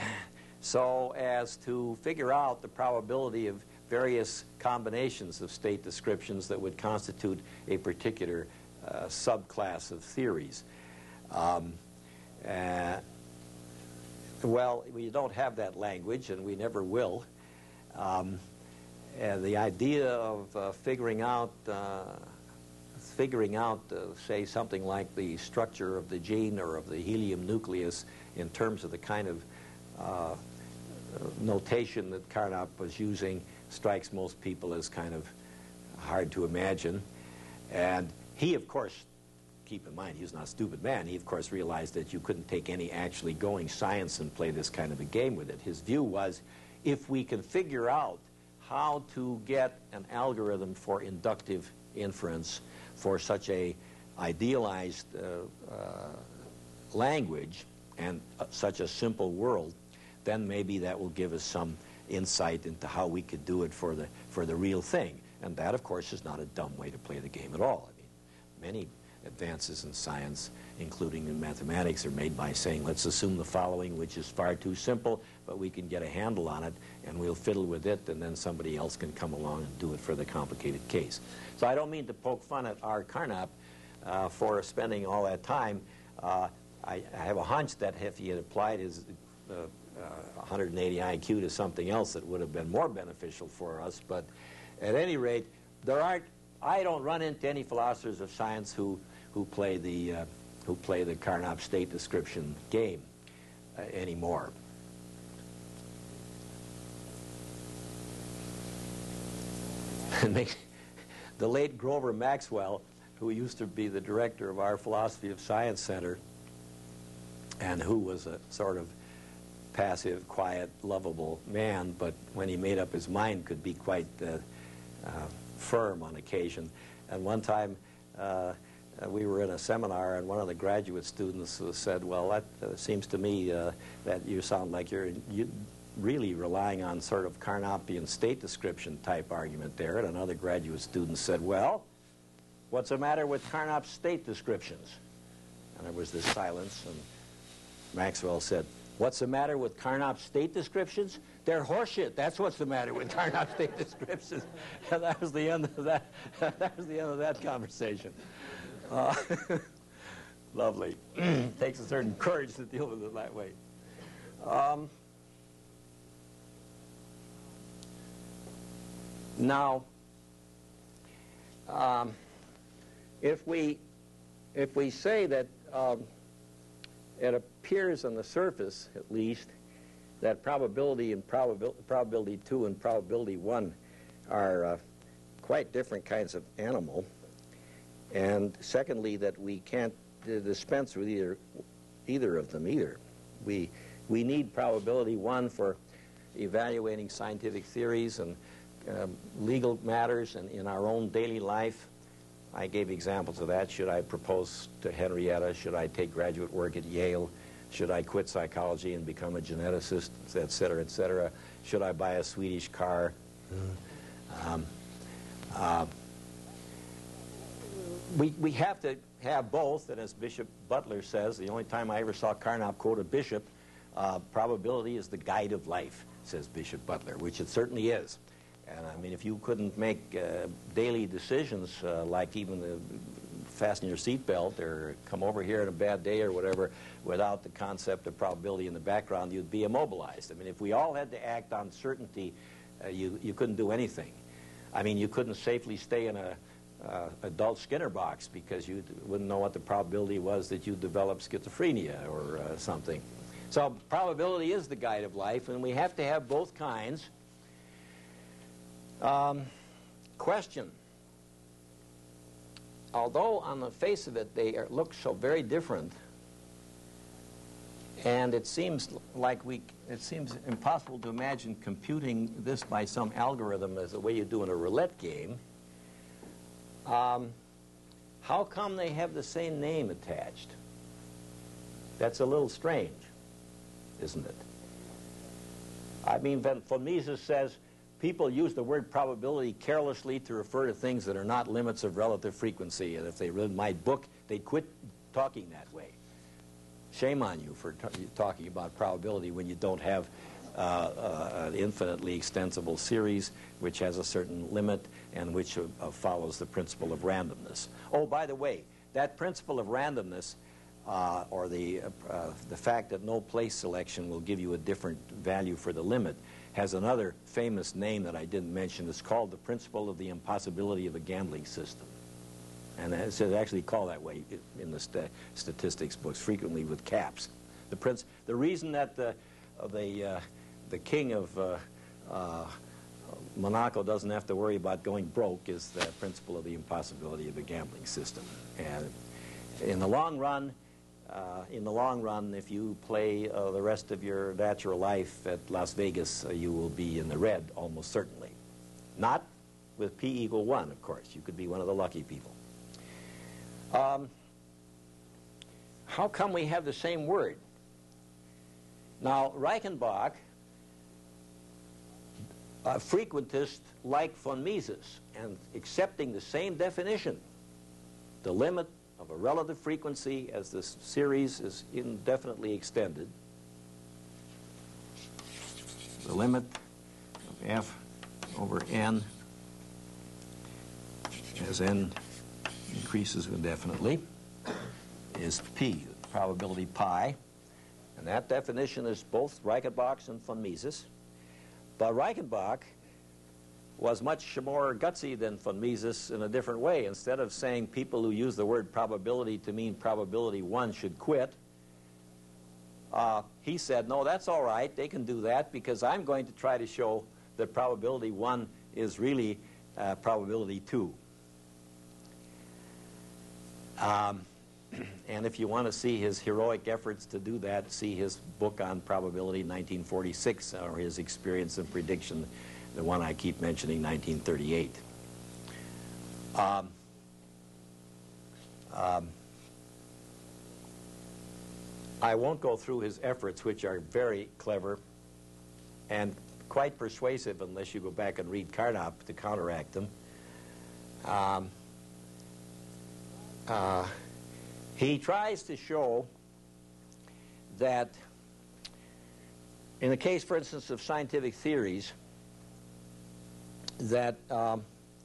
so as to figure out the probability of various combinations of state descriptions that would constitute a particular uh, subclass of theories. Um, uh, well, we don't have that language, and we never will. Um, and the idea of uh, figuring out, uh, figuring out, uh, say, something like the structure of the gene or of the helium nucleus in terms of the kind of uh, notation that Carnap was using strikes most people as kind of hard to imagine. And he, of course, keep in mind, he was not a stupid man. He, of course, realized that you couldn't take any actually going science and play this kind of a game with it. His view was, if we can figure out how to get an algorithm for inductive inference for such a idealized uh, uh, language and uh, such a simple world, then maybe that will give us some insight into how we could do it for the, for the real thing. And that, of course, is not a dumb way to play the game at all. I mean, many advances in science, including in mathematics, are made by saying, let's assume the following, which is far too simple, but we can get a handle on it, and we'll fiddle with it, and then somebody else can come along and do it for the complicated case. So I don't mean to poke fun at R. Carnap, uh, for spending all that time. Uh, I, I have a hunch that if he had applied his uh, uh, one hundred eighty I Q to something else, it would have been more beneficial for us. But at any rate, there aren't. I don't run into any philosophers of science who who play the uh, who play the Carnap state description game uh, anymore. The late Grover Maxwell, who used to be the director of our Philosophy of Science Center, and who was a sort of passive, quiet, lovable man, but when he made up his mind could be quite uh, uh, firm on occasion. And one time uh, we were in a seminar, and one of the graduate students said, well, that uh, seems to me uh, that you sound like you're you, really relying on sort of Carnapian state description type argument there. And another graduate student said, well, what's the matter with Carnap's state descriptions? And there was this silence, and Maxwell said, what's the matter with Carnap's state descriptions? They're horseshit. That's what's the matter with Carnap's state descriptions. And that was the end of that. That was the end of that conversation. Uh, lovely. Takes a certain courage to deal with it that way. Um, now, um, if we if we say that um, it appears on the surface, at least, that probability and probabil probability two and probability one are uh, quite different kinds of animal, and secondly, that we can't uh, dispense with either either of them either. We we need probability one for evaluating scientific theories and um, legal matters and in our own daily life. I gave examples of that. Should I propose to Henrietta? Should I take graduate work at Yale? Should I quit psychology and become a geneticist, et cetera, et cetera? Should I buy a Swedish car? Um, uh, we, we have to have both, and as Bishop Butler says, the only time I ever saw Carnap quote a bishop, uh, probability is the guide of life, says Bishop Butler, which it certainly is. And I mean, if you couldn't make uh, daily decisions uh, like even the fasten your seatbelt or come over here on a bad day or whatever without the concept of probability in the background, you'd be immobilized. I mean, if we all had to act on certainty, uh, you, you couldn't do anything. I mean, you couldn't safely stay in a uh, adult Skinner box because you wouldn't know what the probability was that you'd develop schizophrenia or uh, something. So probability is the guide of life, and we have to have both kinds. Um, question. Although on the face of it they are, look so very different, and it seems like we, it seems impossible to imagine computing this by some algorithm as the way you do in a roulette game, um, how come they have the same name attached? That's a little strange, isn't it? I mean, von Mises says, people use the word probability carelessly to refer to things that are not limits of relative frequency, and if they read my book, they'd quit talking that way. Shame on you for talking about probability when you don't have uh, uh, an infinitely extensible series which has a certain limit and which uh, uh, follows the principle of randomness. Oh, by the way, that principle of randomness, uh, or the, uh, uh, the fact that no place selection will give you a different value for the limit, has another famous name that I didn't mention. It's called the principle of the impossibility of a gambling system. And it's actually called that way in the st statistics books, frequently with caps. The, prince, the reason that the, uh, the, uh, the king of uh, uh, Monaco doesn't have to worry about going broke is the principle of the impossibility of a gambling system. And in the long run, Uh, in the long run, if you play uh, the rest of your natural life at Las Vegas, uh, you will be in the red almost certainly. Not with P equal one, of course. You could be one of the lucky people. Um, how come we have the same word? Now, Reichenbach, a frequentist like von Mises, and accepting the same definition, the limit of a relative frequency as this series is indefinitely extended, the limit of f over n as n increases indefinitely, is P, probability pi. And that definition is both Reichenbach's and von Mises. But Reichenbach was much more gutsy than von Mises in a different way. Instead of saying people who use the word probability to mean probability one should quit, uh, he said, no, that's all right, they can do that, because I'm going to try to show that probability one is really uh, probability two. Um, and if you want to see his heroic efforts to do that, see his book on probability, nineteen forty-six, or his experience and prediction, the one I keep mentioning, nineteen thirty-eight. Um, um, I won't go through his efforts, which are very clever and quite persuasive unless you go back and read Carnap to counteract them. Um, uh, he tries to show that in the case, for instance, of scientific theories, that um,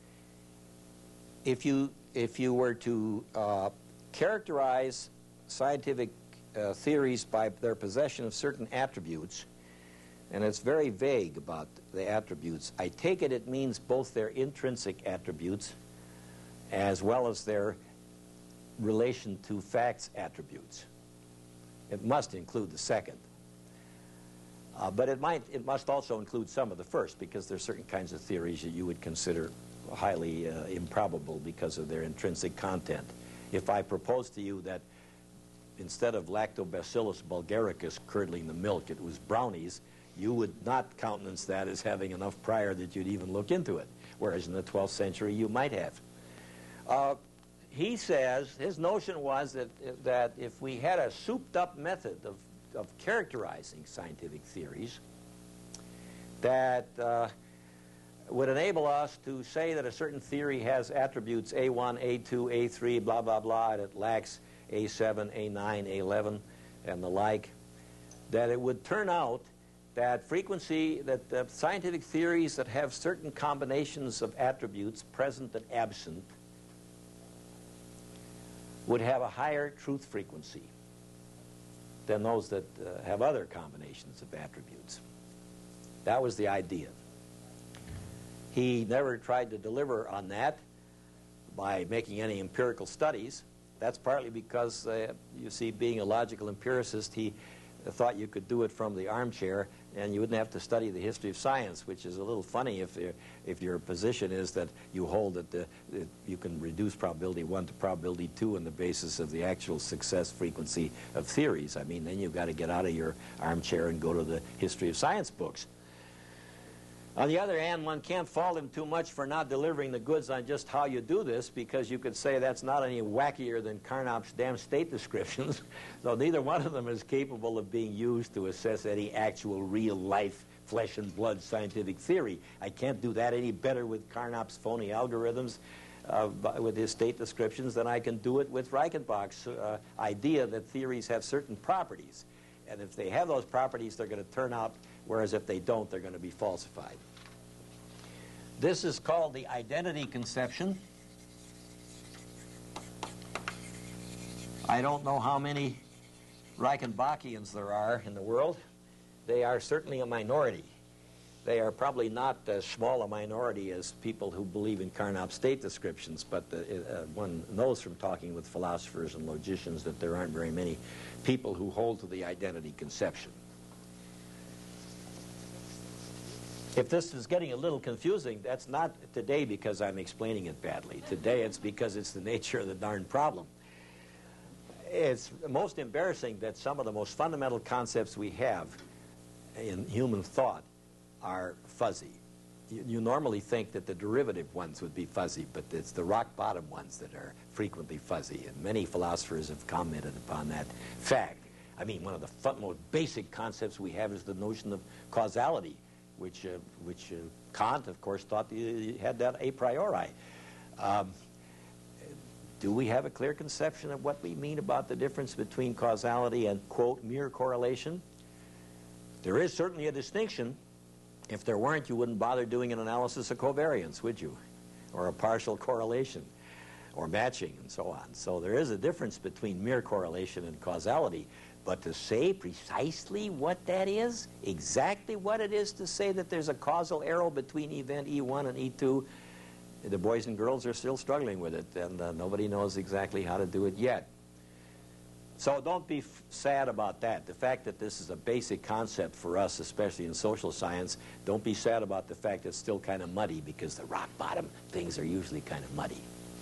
if you if you were to uh, characterize scientific uh, theories by their possession of certain attributes, and it's very vague about the attributes, I take it it means both their intrinsic attributes as well as their relation to facts attributes. It must include the second. Uh, but it might, it must also include some of the first, because there are certain kinds of theories that you would consider highly uh, improbable because of their intrinsic content. If I propose to you that instead of Lactobacillus bulgaricus curdling the milk, it was brownies, you would not countenance that as having enough prior that you'd even look into it, whereas in the twelfth century you might have. Uh, he says, his notion was that, that if we had a souped-up method of of characterizing scientific theories that uh, would enable us to say that a certain theory has attributes A one, A two, A three, blah, blah, blah, and it lacks A seven, A nine, A eleven, and the like, that it would turn out that frequency, that uh, scientific theories that have certain combinations of attributes, present and absent, would have a higher truth frequency than those that uh, have other combinations of attributes. That was the idea. He never tried to deliver on that by making any empirical studies. That's partly because, uh, you see, being a logical empiricist, he thought you could do it from the armchair and you wouldn't have to study the history of science, which is a little funny if, if your position is that you hold that, the, that you can reduce probability one to probability two on the basis of the actual success frequency of theories. I mean, then you've got to get out of your armchair and go to the history of science books. On the other hand, one can't fault him too much for not delivering the goods on just how you do this, because you could say that's not any wackier than Carnap's damn state descriptions. So neither one of them is capable of being used to assess any actual real-life, flesh-and-blood scientific theory. I can't do that any better with Carnap's phony algorithms, uh, with his state descriptions, than I can do it with Reichenbach's uh, idea that theories have certain properties. And if they have those properties, they're going to turn out, whereas if they don't, they're going to be falsified. This is called the identity conception. I don't know how many Reichenbachians there are in the world. They are certainly a minority. They are probably not as small a minority as people who believe in Carnap's state descriptions, but uh, uh, one knows from talking with philosophers and logicians that there aren't very many people who hold to the identity conception. If this is getting a little confusing, that's not today because I'm explaining it badly. Today it's because it's the nature of the darn problem. It's most embarrassing that some of the most fundamental concepts we have in human thought are fuzzy. You, you normally think that the derivative ones would be fuzzy, but it's the rock bottom ones that are frequently fuzzy, and many philosophers have commented upon that fact. I mean, one of the fun, most basic concepts we have is the notion of causality, which, uh, which uh, Kant, of course, thought you had that a priori. Um, do we have a clear conception of what we mean about the difference between causality and, quote, mere correlation? There is certainly a distinction. If there weren't, you wouldn't bother doing an analysis of covariance, would you? Or a partial correlation. or matching and so on. So there is a difference between mere correlation and causality. But to say precisely what that is, exactly what it is to say that there's a causal arrow between event E one and E two, the boys and girls are still struggling with it, and uh, nobody knows exactly how to do it yet. So don't be f sad about that. The fact that this is a basic concept for us, especially in social science, don't be sad about the fact that it's still kind of muddy, because the rock bottom things are usually kind of muddy.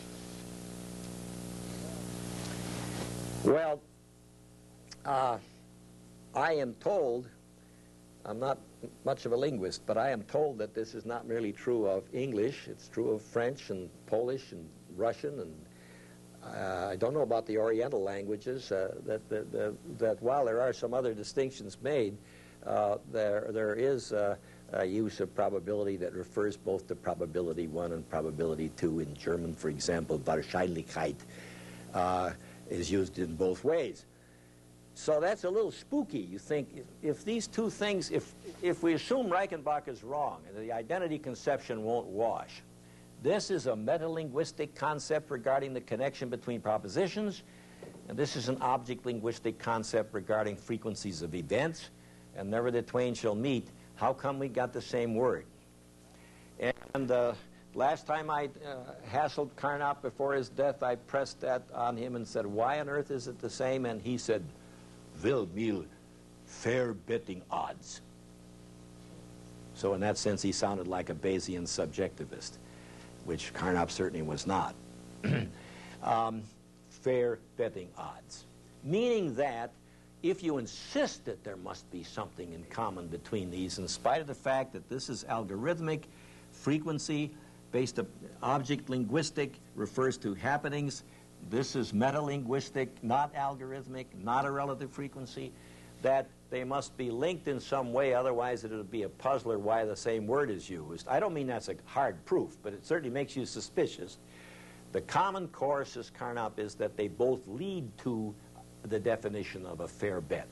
Well, uh, I am told, I'm not much of a linguist, but I am told that this is not merely true of English. It's true of French and Polish and Russian, and uh, I don't know about the Oriental languages, uh, that, that, that, that while there are some other distinctions made, uh, there, there is uh, a use of probability that refers both to probability one and probability two. In German, for example, Wahrscheinlichkeit uh, is used in both ways. So that's a little spooky. You think, if, if these two things, if, if we assume Reichenbach is wrong and the identity conception won't wash, this is a metalinguistic concept regarding the connection between propositions, and this is an object linguistic concept regarding frequencies of events, and never the twain shall meet. How come we got the same word? And uh, last time I uh, hassled Carnap before his death, I pressed that on him and said, why on earth is it the same? And he said, will meal fair betting odds. So in that sense, he sounded like a Bayesian subjectivist, which Carnap certainly was not. um, fair betting odds. Meaning that if you insist that there must be something in common between these, in spite of the fact that this is algorithmic, frequency-based object linguistic, refers to happenings, this is metalinguistic, not algorithmic, not a relative frequency, that they must be linked in some way, otherwise it would be a puzzler why the same word is used. I don't mean that's a hard proof, but it certainly makes you suspicious. The common core, says Carnap, is that they both lead to the definition of a fair bet.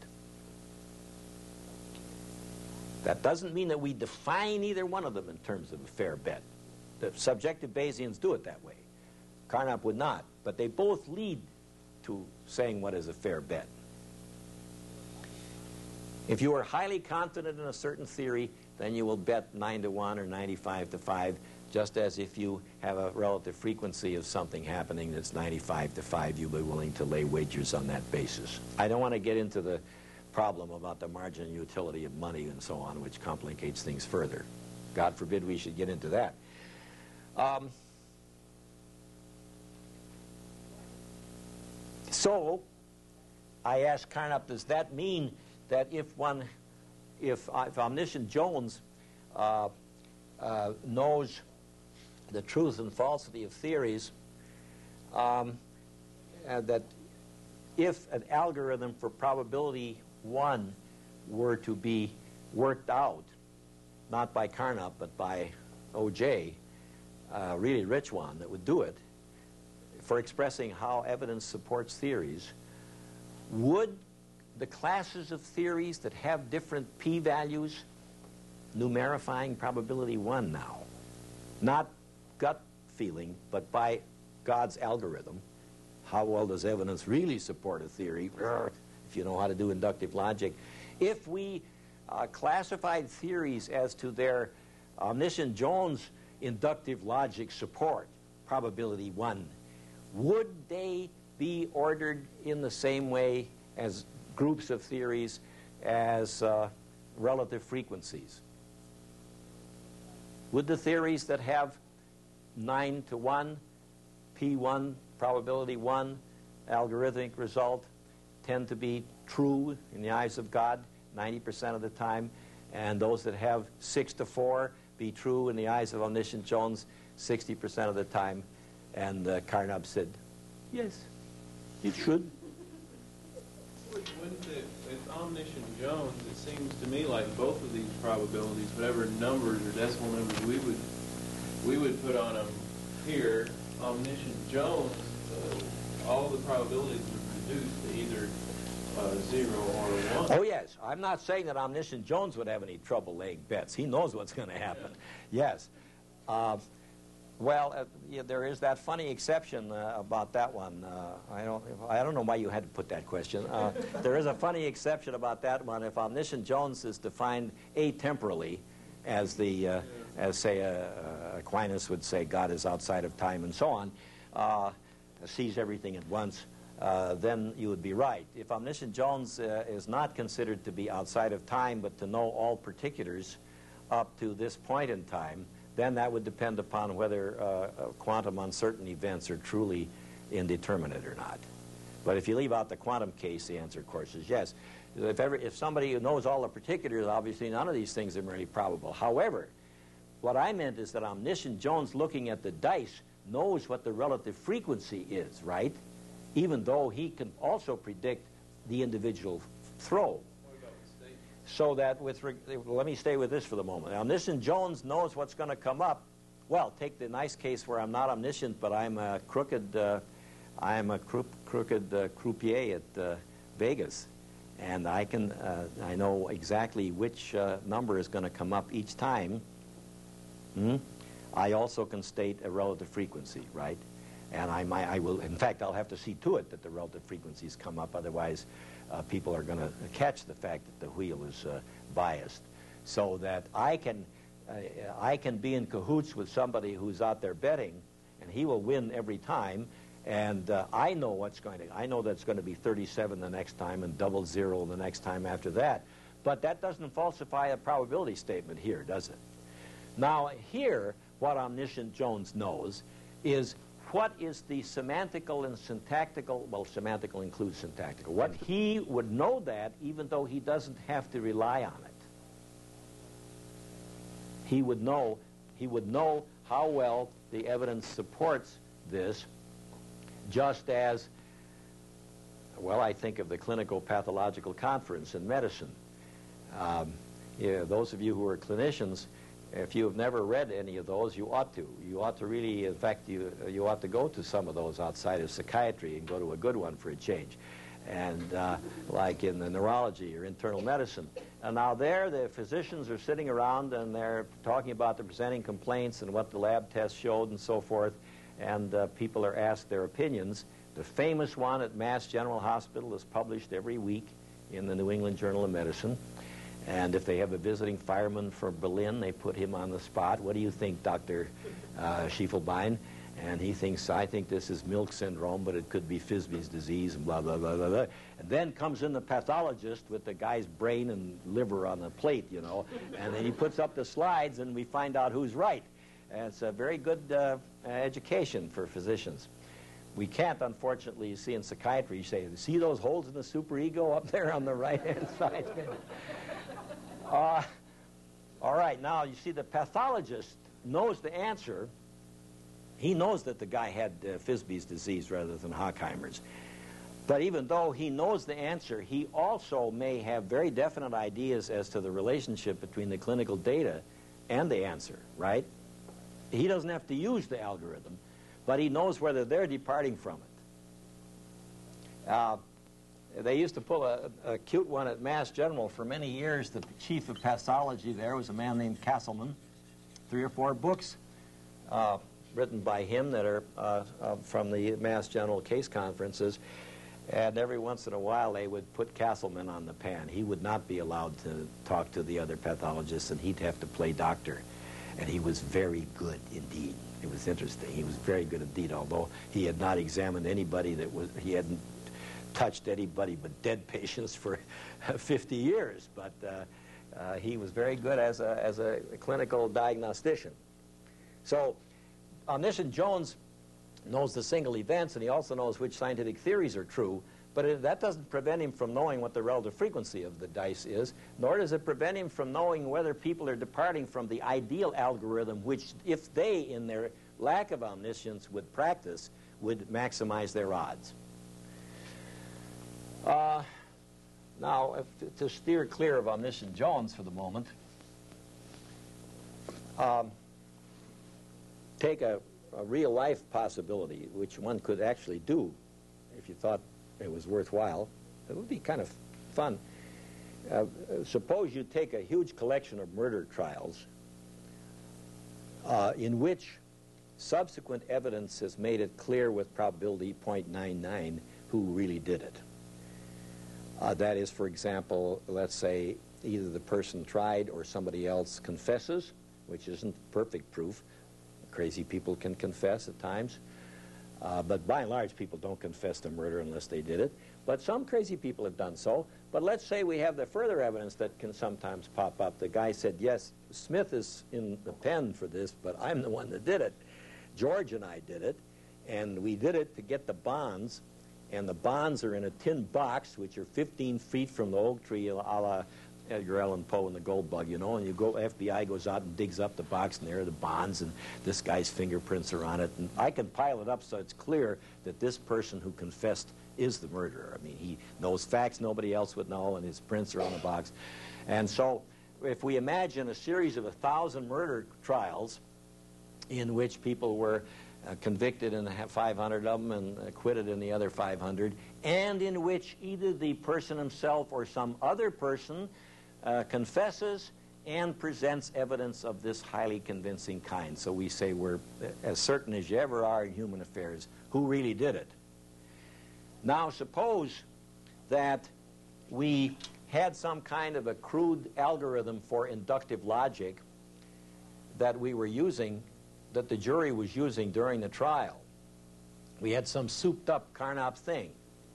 That doesn't mean that we define either one of them in terms of a fair bet. The subjective Bayesians do it that way. Carnap would not, but they both lead to saying what is a fair bet. If you are highly confident in a certain theory, then you will bet nine to one or ninety-five to five, just as if you have a relative frequency of something happening that's ninety-five to five, you'll be willing to lay wagers on that basis. I don't want to get into the problem about the marginal utility of money and so on, which complicates things further. God forbid we should get into that. Um, so, I asked Carnap, does that mean that if one, if, if Omniscient Jones uh, uh, knows the truth and falsity of theories, um, and that if an algorithm for probability one were to be worked out, not by Carnap, but by O J, a really rich one that would do it, for expressing how evidence supports theories, would the classes of theories that have different p-values, numerifying probability one now, not gut feeling, but by God's algorithm, how well does evidence really support a theory, if you know how to do inductive logic. If we uh, classified theories as to their Omniscient Jones inductive logic support, probability one, would they be ordered in the same way as groups of theories as uh, relative frequencies? Would the theories that have nine to one, P one, probability one, algorithmic result, tend to be true in the eyes of God ninety percent of the time, and those that have six to four be true in the eyes of Omniscient Jones sixty percent of the time? And uh, Carnap said, yes, it should. Wouldn't it, with Omniscient Jones, it seems to me like both of these probabilities, whatever numbers or decimal numbers we would we would put on them here, Omniscient Jones, uh, all the probabilities would reduce to either uh, zero or one. Oh yes, I'm not saying that Omniscient Jones would have any trouble laying bets. He knows what's going to happen. Yes. Uh, Well, uh, yeah, there is that funny exception uh, about that one. Uh, I don't, I don't know why you had to put that question. Uh, there is a funny exception about that one. If omniscient Jones is defined atemporally, as the, uh, as say uh, Aquinas would say, God is outside of time and so on, uh, sees everything at once, uh, then you would be right. If omniscient Jones uh, is not considered to be outside of time, but to know all particulars up to this point in time, then that would depend upon whether uh, quantum uncertain events are truly indeterminate or not. But if you leave out the quantum case, the answer, of course, is yes. If, ever, if somebody knows all the particulars, obviously none of these things are very probable. However, what I meant is that omniscient Jones, looking at the dice, knows what the relative frequency is, right? Even though he can also predict the individual throw. So that with, let me stay with this for the moment. Omniscient Jones knows what's going to come up. Well, take the nice case where I'm not omniscient, but I'm a crooked, uh, I'm a cro crooked uh, croupier at uh, Vegas, and I can, uh, I know exactly which uh, number is going to come up each time. Hmm? I also can state a relative frequency, right? And I, might, I will, in fact, I'll have to see to it that the relative frequencies come up. Otherwise, uh, people are going to catch the fact that the wheel is uh, biased. So that I can, uh, I can be in cahoots with somebody who's out there betting, and he will win every time. And uh, I know what's going to, I know that's going to be thirty-seven the next time and double zero the next time after that. But that doesn't falsify a probability statement here, does it? Now, here, what omniscient Jones knows is what is the semantical and syntactical, well, semantical includes syntactical. What he would know that even though he doesn't have to rely on it. He would know, he would know how well the evidence supports this, just as, well, I think of the Clinical Pathological Conference in medicine. Um, yeah, those of you who are clinicians, if you have never read any of those, you ought to. You ought to really, in fact, you, you ought to go to some of those outside of psychiatry and go to a good one for a change. And uh, like in the neurology or internal medicine. And now there, the physicians are sitting around and they're talking about the presenting complaints and what the lab tests showed and so forth. And uh, people are asked their opinions. The famous one at Mass General Hospital is published every week in the New England Journal of Medicine. And if they have a visiting fireman from Berlin, they put him on the spot. What do you think, Doctor Uh, Schiefelbein? And he thinks, I think this is milk syndrome, but it could be Fisby's disease, and blah, blah, blah, blah, blah. And then comes in the pathologist with the guy's brain and liver on the plate, you know. And then he puts up the slides, and we find out who's right. And it's a very good uh, education for physicians. We can't, unfortunately, you see in psychiatry, you say, see those holes in the superego up there on the right-hand side? Uh, all right, now you see the pathologist knows the answer. He knows that the guy had uh, Fisby's disease rather than Hockheimer's. But even though he knows the answer, he also may have very definite ideas as to the relationship between the clinical data and the answer, right? He doesn't have to use the algorithm, but he knows whether they're departing from it. Uh, They used to pull a, a cute one at Mass General for many years. The chief of pathology there was a man named Castleman. Three or four books uh, written by him that are uh, uh, from the Mass General case conferences. And every once in a while they would put Castleman on the pan. He would not be allowed to talk to the other pathologists, and he'd have to play doctor. And he was very good indeed. It was interesting. He was very good indeed, although he had not examined anybody that was, he hadn't touched anybody but dead patients for fifty years, but uh, uh, he was very good as a, as a clinical diagnostician. So omniscient Jones knows the single events, and he also knows which scientific theories are true, but it, that doesn't prevent him from knowing what the relative frequency of the dice is, nor does it prevent him from knowing whether people are departing from the ideal algorithm, which if they, in their lack of omniscience, would practice, would maximize their odds. Uh, now, if, to, to steer clear of omniscient Jones for the moment, um, take a, a real-life possibility, which one could actually do if you thought it was worthwhile. It would be kind of fun. Uh, suppose you take a huge collection of murder trials uh, in which subsequent evidence has made it clear with probability zero point nine nine who really did it. Uh, that is, for example, let's say either the person tried or somebody else confesses, which isn't perfect proof. Crazy people can confess at times. Uh, but by and large, people don't confess to murder unless they did it. But some crazy people have done so. But let's say we have the further evidence that can sometimes pop up. The guy said, yes, Smith is in the pen for this, but I'm the one that did it. George and I did it, and we did it to get the bonds. And the bonds are in a tin box, which are fifteen feet from the oak tree, a la Edgar Allan Poe and the Gold Bug, you know, and you go, F B I goes out and digs up the box, and there are the bonds, and this guy's fingerprints are on it. And I can pile it up so it's clear that this person who confessed is the murderer. I mean, he knows facts nobody else would know, and his prints are on the box. And so if we imagine a series of a thousand murder trials in which people were uh, convicted in five hundred of them and acquitted in the other five hundred, and in which either the person himself or some other person uh, confesses and presents evidence of this highly convincing kind. So we say we're as certain as you ever are in human affairs who really did it. Now suppose that we had some kind of a crude algorithm for inductive logic that we were using, that the jury was using during the trial. We had some souped-up Carnap thing.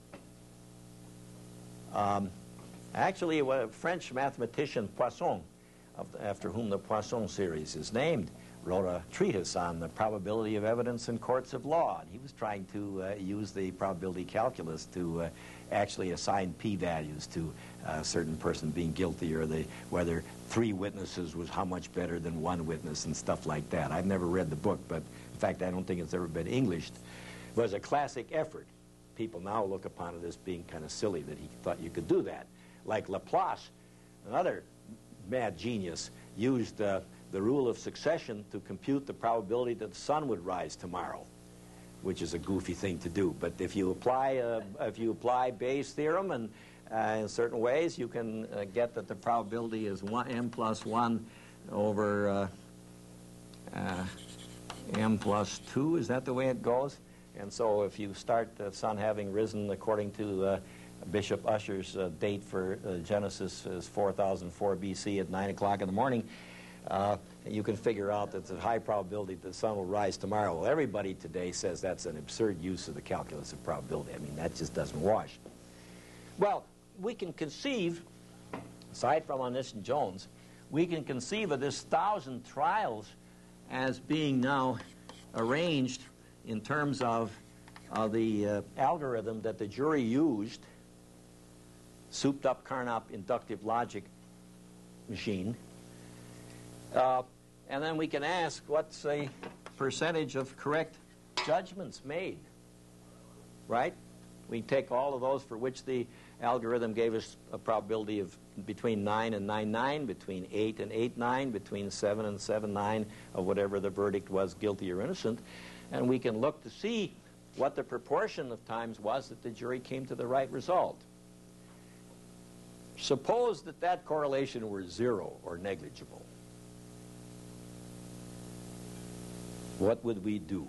Um, actually, a French mathematician, Poisson, of, after whom the Poisson series is named, wrote a treatise on the probability of evidence in courts of law. And he was trying to uh, use the probability calculus to uh, actually assign p-values to a certain person being guilty, or the, whether three witnesses was how much better than one witness and stuff like that. I've never read the book, but in fact, I don't think it's ever been Englished. It was a classic effort. People now look upon it as being kind of silly that he thought you could do that. Like Laplace, another mad genius, used uh, the rule of succession to compute the probability that the sun would rise tomorrow, which is a goofy thing to do. But if you apply, uh, if you apply Bayes' theorem, and uh, in certain ways, you can uh, get that the probability is one, m plus one over uh, uh, m plus two. Is that the way it goes? And so if you start the sun having risen according to uh, Bishop Ussher's uh, date for uh, Genesis is four thousand four B C at nine o'clock in the morning, uh, you can figure out that there's a high probability that the sun will rise tomorrow. Well, everybody today says that's an absurd use of the calculus of probability. I mean, that just doesn't wash. Well, we can conceive, aside from Omniscient Jones, we can conceive of this thousand trials as being now arranged in terms of uh, the uh, algorithm that the jury used, souped-up Carnap inductive logic machine. Uh, and then we can ask, what's the percentage of correct judgments made, right? We take all of those for which the algorithm gave us a probability of between nine and nine nine, between eight and eight nine, between seven and seven nine of whatever the verdict was, guilty or innocent. And we can look to see what the proportion of times was that the jury came to the right result. Suppose that that correlation were zero or negligible. What would we do?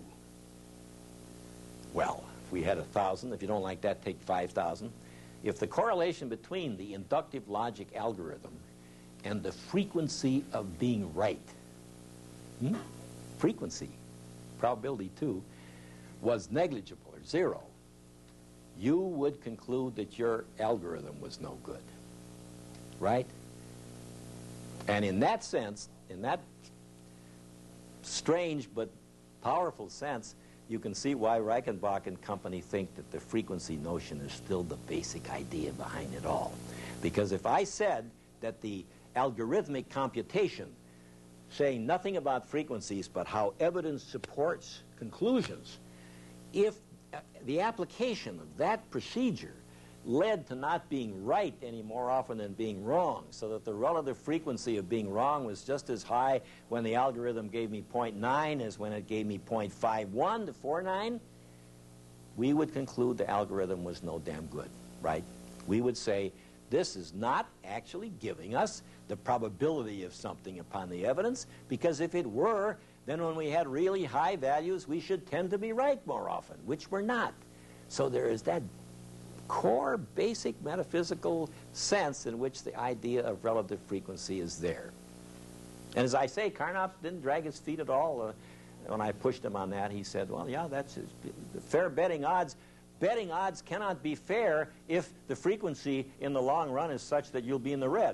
Well, if we had a thousand, if you don't like that, take five thousand. If the correlation between the inductive logic algorithm and the frequency of being right, hmm? frequency, probability two, was negligible or zero, you would conclude that your algorithm was no good, right? And in that sense, in that strange but powerful sense, you can see why Reichenbach and company think that the frequency notion is still the basic idea behind it all. Because if I said that the algorithmic computation, saying nothing about frequencies but how evidence supports conclusions, if the application of that procedure led to not being right any more often than being wrong, so that the relative frequency of being wrong was just as high when the algorithm gave me zero point nine as when it gave me zero point five one to four nine, we would conclude the algorithm was no damn good, right? We would say, this is not actually giving us the probability of something upon the evidence, because if it were, then when we had really high values, we should tend to be right more often, which we're not. So there is that core, basic metaphysical sense in which the idea of relative frequency is there. And as I say, Carnap didn't drag his feet at all. Uh, when I pushed him on that, he said, well, yeah, that's his, fair betting odds. Betting odds cannot be fair if the frequency in the long run is such that you'll be in the red.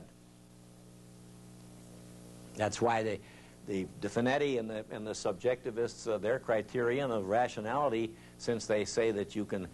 That's why they, the De Finetti and the, and the subjectivists, uh, their criterion of rationality, since they say that you can,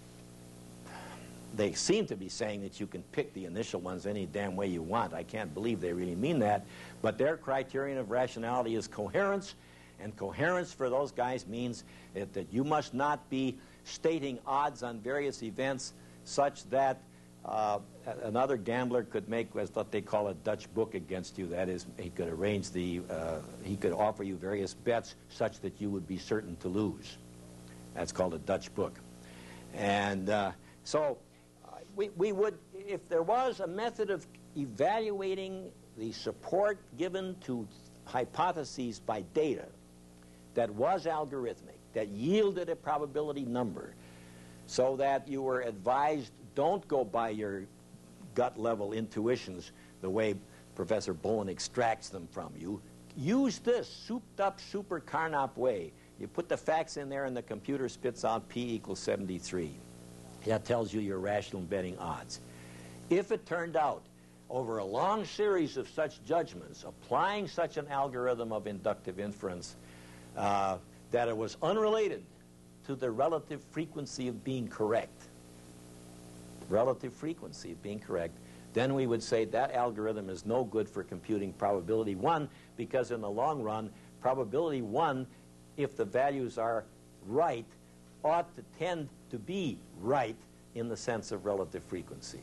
they seem to be saying that you can pick the initial ones any damn way you want. I can't believe they really mean that. But their criterion of rationality is coherence, and coherence for those guys means that, that you must not be stating odds on various events such that uh, another gambler could make what they call a Dutch book against you. That is, he could arrange the, uh, he could offer you various bets such that you would be certain to lose. That's called a Dutch book. And uh, so uh, we, we would, if there was a method of evaluating the support given to hypotheses by data that was algorithmic, that yielded a probability number, so that you were advised, don't go by your gut level intuitions the way Professor Bowen extracts them from you. Use this souped up super Carnap way. You put the facts in there and the computer spits out P equals seventy-three. That tells you your rational betting odds. If it turned out over a long series of such judgments, applying such an algorithm of inductive inference, uh, that it was unrelated to the relative frequency of being correct, relative frequency of being correct, then we would say that algorithm is no good for computing probability one, because in the long run, probability one, if the values are right, ought to tend to be right in the sense of relative frequency.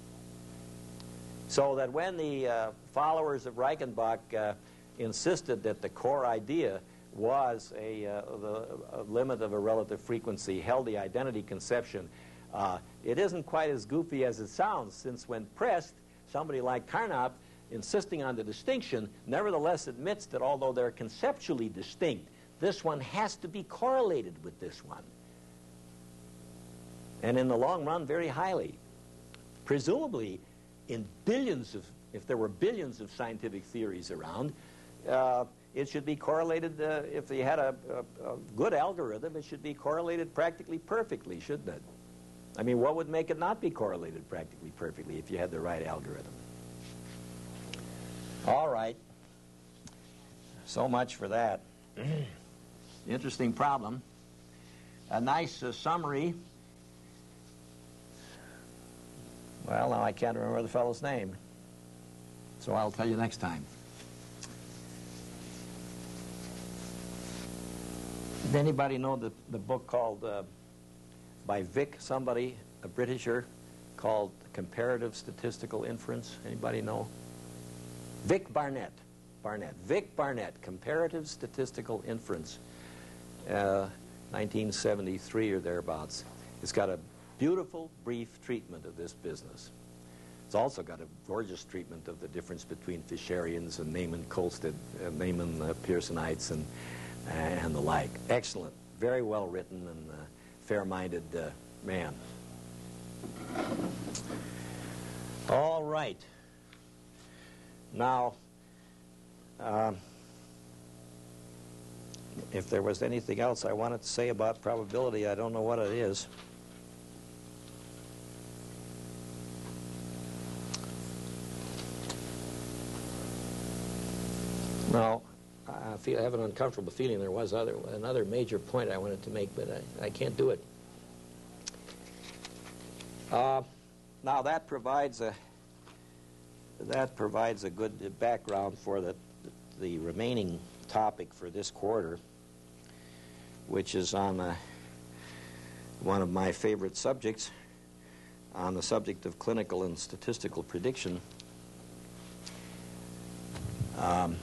So that when the uh, followers of Reichenbach uh, insisted that the core idea was a, uh, the a limit of a relative frequency, held the identity conception, uh, it isn't quite as goofy as it sounds, since when pressed, somebody like Carnap, insisting on the distinction, nevertheless admits that although they're conceptually distinct, this one has to be correlated with this one. And in the long run, very highly. Presumably, in billions of, if there were billions of scientific theories around, uh, it should be correlated, uh, if they had a, a, a good algorithm, it should be correlated practically perfectly, shouldn't it? I mean, what would make it not be correlated practically perfectly if you had the right algorithm? All right. So much for that. Interesting problem. A nice uh, summary. Well, now I can't remember the fellow's name, so I'll tell you next time. Does anybody know the, the book called, uh, by Vic, somebody, a Britisher, called Comparative Statistical Inference? Anybody know? Vic Barnett. Barnett. Vic Barnett, Comparative Statistical Inference, uh, nineteen seventy-three or thereabouts. It's got a beautiful, brief treatment of this business. It's also got a gorgeous treatment of the difference between Fisherians and Neyman Kolstad, uh, Neyman uh, Pearsonites and, uh, and the like. Excellent, very well written and uh, fair-minded uh, man. All right. Now, uh, if there was anything else I wanted to say about probability, I don't know what it is. No, I, feel, I have an uncomfortable feeling there was other, another major point I wanted to make, but I, I can't do it. Uh, now that provides a that provides a good background for the the remaining topic for this quarter, which is on uh, one of my favorite subjects, on the subject of clinical and statistical prediction. Um,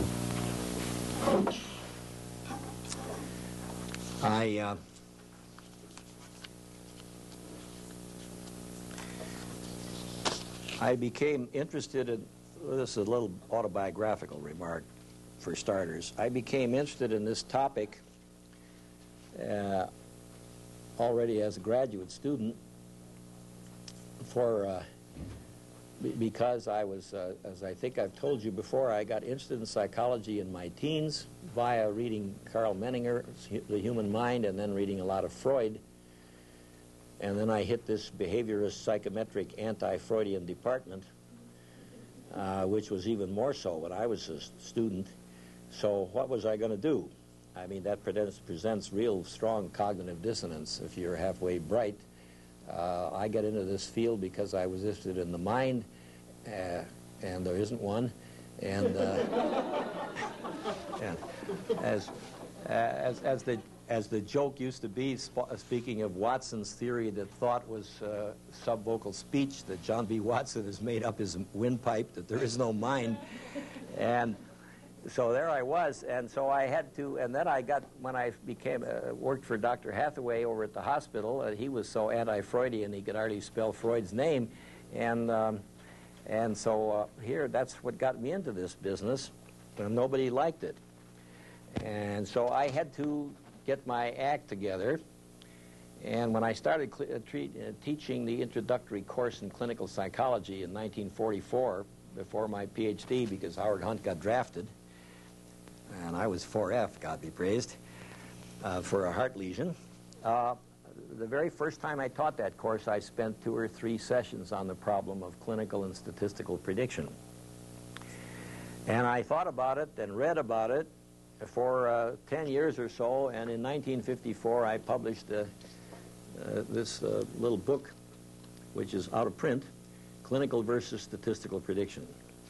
I, uh, I became interested in, this is a little autobiographical remark for starters. I became interested in this topic uh, already as a graduate student for, uh, be because I was, uh, as I think I've told you before, I got interested in psychology in my teens via reading Karl Menninger, The Human Mind, and then reading a lot of Freud. And then I hit this behaviorist psychometric anti-Freudian department, uh, which was even more so when I was a student. So what was I going to do? I mean, that presents, presents real strong cognitive dissonance if you're halfway bright. Uh, I got into this field because I was interested in the mind, uh, and there isn't one. And, uh, and as, uh, as, as, the, as the joke used to be, sp speaking of Watson's theory that thought was uh, subvocal speech, that John B. Watson has made up his windpipe, that there is no mind. And so there I was, and so I had to, and then I got, when I became, uh, worked for Doctor Hathaway over at the hospital, uh, he was so anti-Freudian he could hardly spell Freud's name, and, um, and so uh, here, that's what got me into this business, and nobody liked it. And so I had to get my act together, and when I started uh, treat, uh, teaching the introductory course in clinical psychology in nineteen forty-four, before my PhD, because Howard Hunt got drafted, and I was four F, God be praised, uh, for a heart lesion. Uh, the very first time I taught that course, I spent two or three sessions on the problem of clinical and statistical prediction. And I thought about it and read about it for uh, ten years or so, and in nineteen fifty-four I published uh, uh, this uh, little book, which is out of print, Clinical versus Statistical Prediction.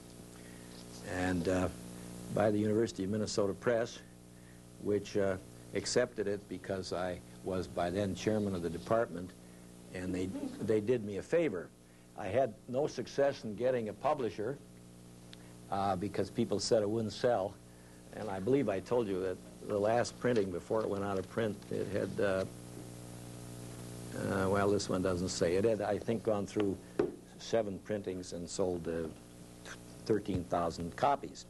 And uh, by the University of Minnesota Press, which uh, accepted it because I was by then chairman of the department, and they, they did me a favor. I had no success in getting a publisher uh, because people said it wouldn't sell, and I believe I told you that the last printing before it went out of print, it had, uh, uh, well, this one doesn't say. It had, I think, gone through seven printings and sold uh, thirteen thousand copies.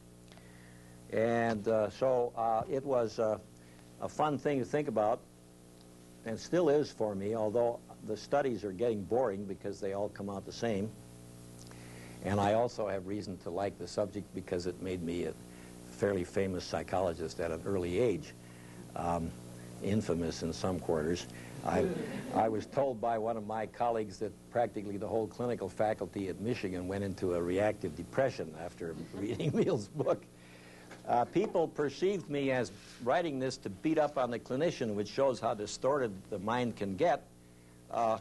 And uh, so uh, it was uh, a fun thing to think about, and still is for me, although the studies are getting boring because they all come out the same. And I also have reason to like the subject because it made me a fairly famous psychologist at an early age, um, infamous in some quarters. I, I was told by one of my colleagues that practically the whole clinical faculty at Michigan went into a reactive depression after reading Meehl's book. Uh, people perceived me as writing this to beat up on the clinician, which shows how distorted the mind can get, uh,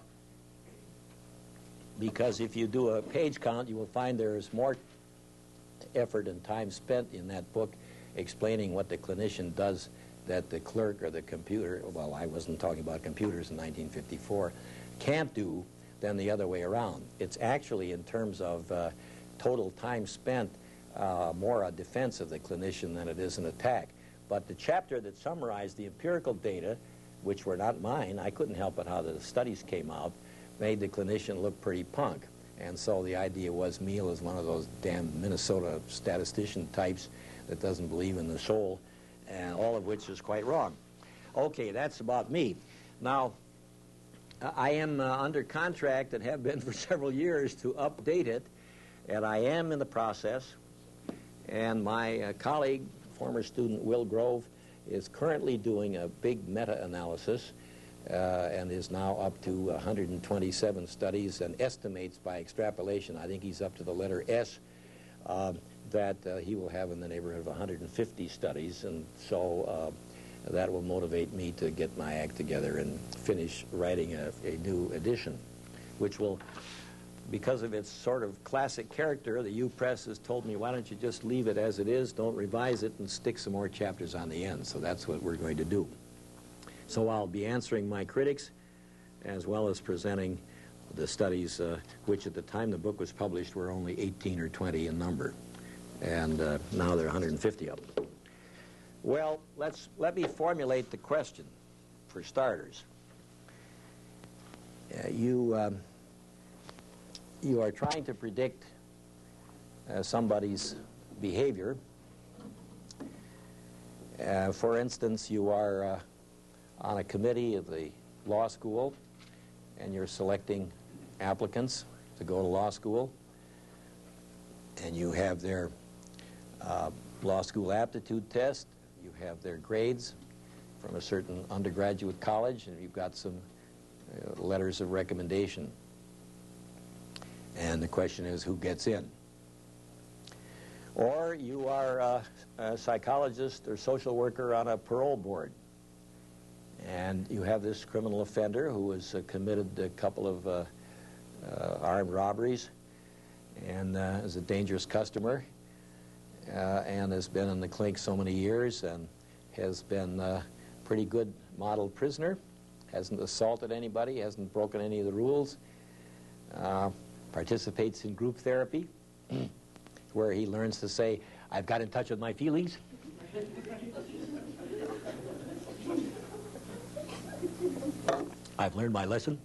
because if you do a page count, you will find there is more effort and time spent in that book explaining what the clinician does that the clerk or the computer, well, I wasn't talking about computers in nineteen fifty-four, can't do than the other way around. It's actually, in terms of uh, total time spent, uh, more a defense of the clinician than it is an attack. But the chapter that summarized the empirical data, which were not mine, I couldn't help it how the studies came out, made the clinician look pretty punk. And so the idea was Meehl is one of those damn Minnesota statistician types that doesn't believe in the soul, and all of which is quite wrong. Okay, that's about me. Now, I am uh, under contract and have been for several years to update it, and I am in the process. And my uh, colleague, former student Will Grove, is currently doing a big meta-analysis uh, and is now up to one hundred twenty-seven studies and estimates by extrapolation, I think he's up to the letter S, uh, that uh, he will have in the neighborhood of one hundred fifty studies, and so uh, that will motivate me to get my act together and finish writing a, a new edition, which will, because of its sort of classic character, the U Press has told me, why don't you just leave it as it is, don't revise it, and stick some more chapters on the end. So that's what we're going to do. So I'll be answering my critics as well as presenting the studies, uh, which at the time the book was published were only eighteen or twenty in number. And uh, now there are one hundred fifty of them. Well, let's, let me formulate the question, for starters. Uh, you... Um, you are trying to predict uh, somebody's behavior. Uh, for instance, you are uh, on a committee of the law school, and you're selecting applicants to go to law school, and you have their uh, law school aptitude test, you have their grades from a certain undergraduate college, and you've got some uh, letters of recommendation. And the question is, who gets in? Or you are uh, a psychologist or social worker on a parole board, and you have this criminal offender who has uh, committed a couple of uh, uh, armed robberies and uh, is a dangerous customer uh, and has been in the clink so many years and has been a uh, pretty good model prisoner, hasn't assaulted anybody, hasn't broken any of the rules, uh, participates in group therapy where he learns to say, I've got in touch with my feelings. I've learned my lesson.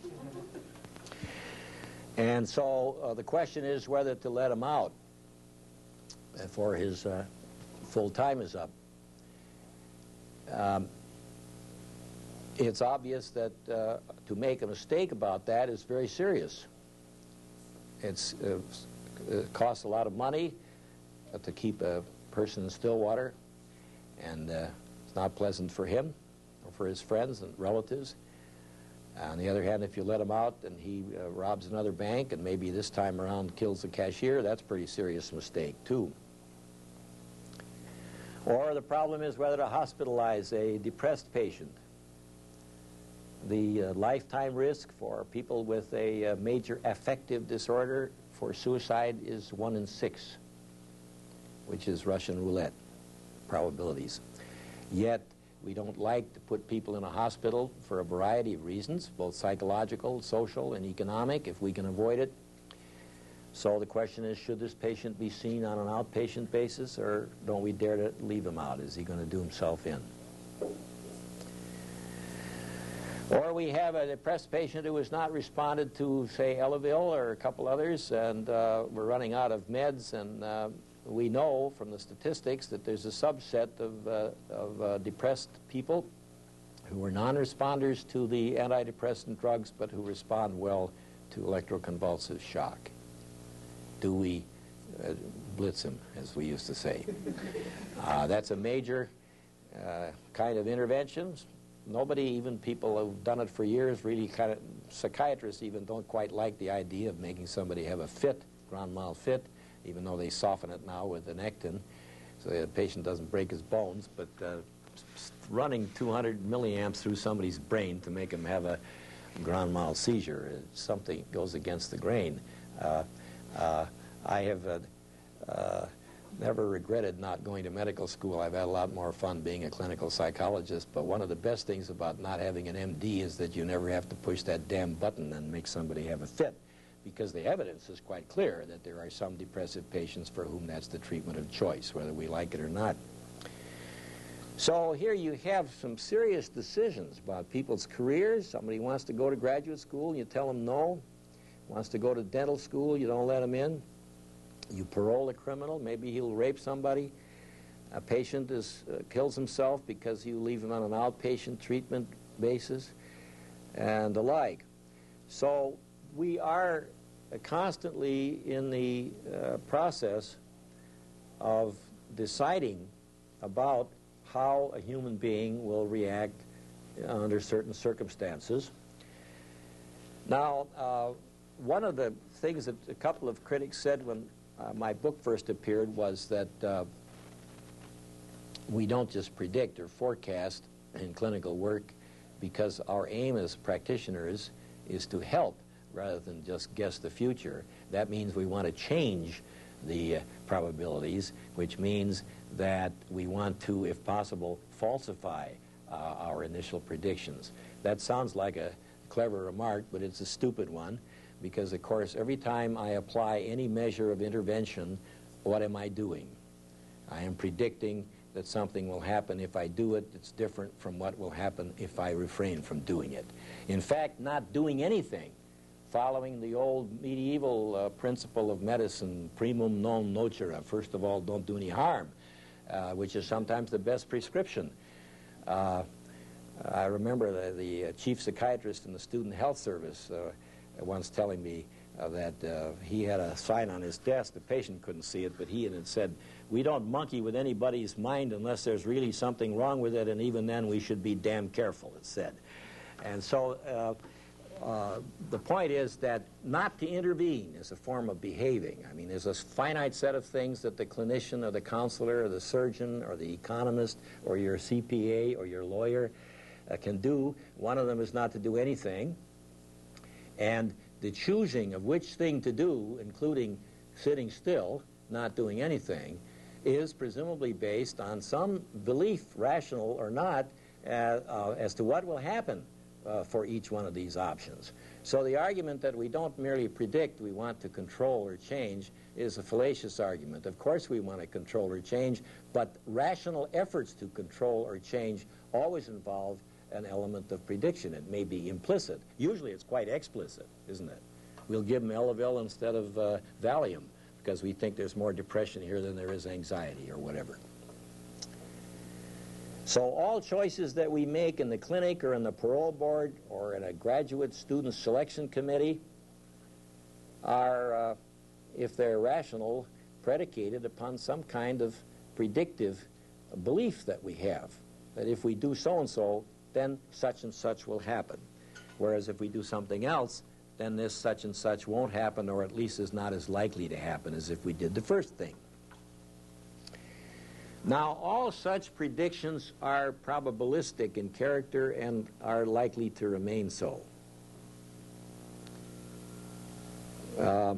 And so uh, the question is whether to let him out before his uh, full time is up. Um, it's obvious that uh, to make a mistake about that is very serious. It's, uh, it costs a lot of money uh, to keep a person in Stillwater, and uh, it's not pleasant for him or for his friends and relatives. On the other hand, if you let him out and he uh, robs another bank and maybe this time around kills the cashier, that's a pretty serious mistake too. Or the problem is whether to hospitalize a depressed patient. The uh, lifetime risk for people with a uh, major affective disorder for suicide is one in six, which is Russian roulette probabilities. Yet, we don't like to put people in a hospital for a variety of reasons, both psychological, social, and economic, if we can avoid it. So the question is, should this patient be seen on an outpatient basis, or don't we dare to leave him out? Is he going to do himself in? Or we have a depressed patient who has not responded to, say, Elavil or a couple others, and uh, we're running out of meds, and uh, we know from the statistics that there's a subset of, uh, of uh, depressed people who are non-responders to the antidepressant drugs, but who respond well to electroconvulsive shock. Do we uh, blitz them, as we used to say? Uh, that's a major uh, kind of intervention. Nobody, even people who've done it for years, really kind of, psychiatrists even don't quite like the idea of making somebody have a fit, grand mal fit, even though they soften it now with an Nectin, so the patient doesn't break his bones, but uh, running two hundred milliamps through somebody's brain to make him have a grand mal seizure is something that goes against the grain. Uh, uh, I have uh, uh, never regretted not going to medical school. I've had a lot more fun being a clinical psychologist, but one of the best things about not having an M D is that you never have to push that damn button and make somebody have a fit, because the evidence is quite clear that there are some depressive patients for whom that's the treatment of choice, whether we like it or not. So here you have some serious decisions about people's careers. Somebody wants to go to graduate school, you tell them no. Wants to go to dental school, you don't let him in. You parole a criminal, maybe he'll rape somebody. A patient is, uh, kills himself because you leave him on an outpatient treatment basis, and the like. So we are constantly in the uh, process of deciding about how a human being will react under certain circumstances. Now, uh, one of the things that a couple of critics said when uh, my book first appeared was that uh, we don't just predict or forecast in clinical work, because our aim as practitioners is to help rather than just guess the future. That means we want to change the uh, probabilities, which means that we want to, if possible, falsify uh, our initial predictions. That sounds like a clever remark, but it's a stupid one, because, of course, every time I apply any measure of intervention, what am I doing? I am predicting that something will happen if I do it that's different from what will happen if I refrain from doing it. In fact, not doing anything following the old medieval uh, principle of medicine, primum non nocere, first of all, don't do any harm, uh, which is sometimes the best prescription. Uh, I remember the, the uh, chief psychiatrist in the Student Health Service uh, once telling me uh, that uh, he had a sign on his desk. The patient couldn't see it, but he had said, "We don't monkey with anybody's mind unless there's really something wrong with it, and even then we should be damn careful," it said. And so uh, uh, the point is that not to intervene is a form of behaving. I mean, there's a finite set of things that the clinician or the counselor or the surgeon or the economist or your C P A or your lawyer uh, can do. One of them is not to do anything. And the choosing of which thing to do, including sitting still, not doing anything, is presumably based on some belief, rational or not, uh, uh, as to what will happen uh, for each one of these options. So the argument that we don't merely predict, we want to control or change, is a fallacious argument. Of course we want to control or change, but rational efforts to control or change always involve an element of prediction. It may be implicit. Usually it's quite explicit, isn't it? We'll give them Elavil instead of uh, Valium because we think there's more depression here than there is anxiety or whatever. So all choices that we make in the clinic or in the parole board or in a graduate student selection committee are, uh, if they're rational, predicated upon some kind of predictive belief that we have, that if we do so-and-so, then such and such will happen. Whereas if we do something else, then this such and such won't happen, or at least is not as likely to happen as if we did the first thing. Now, all such predictions are probabilistic in character and are likely to remain so. Uh,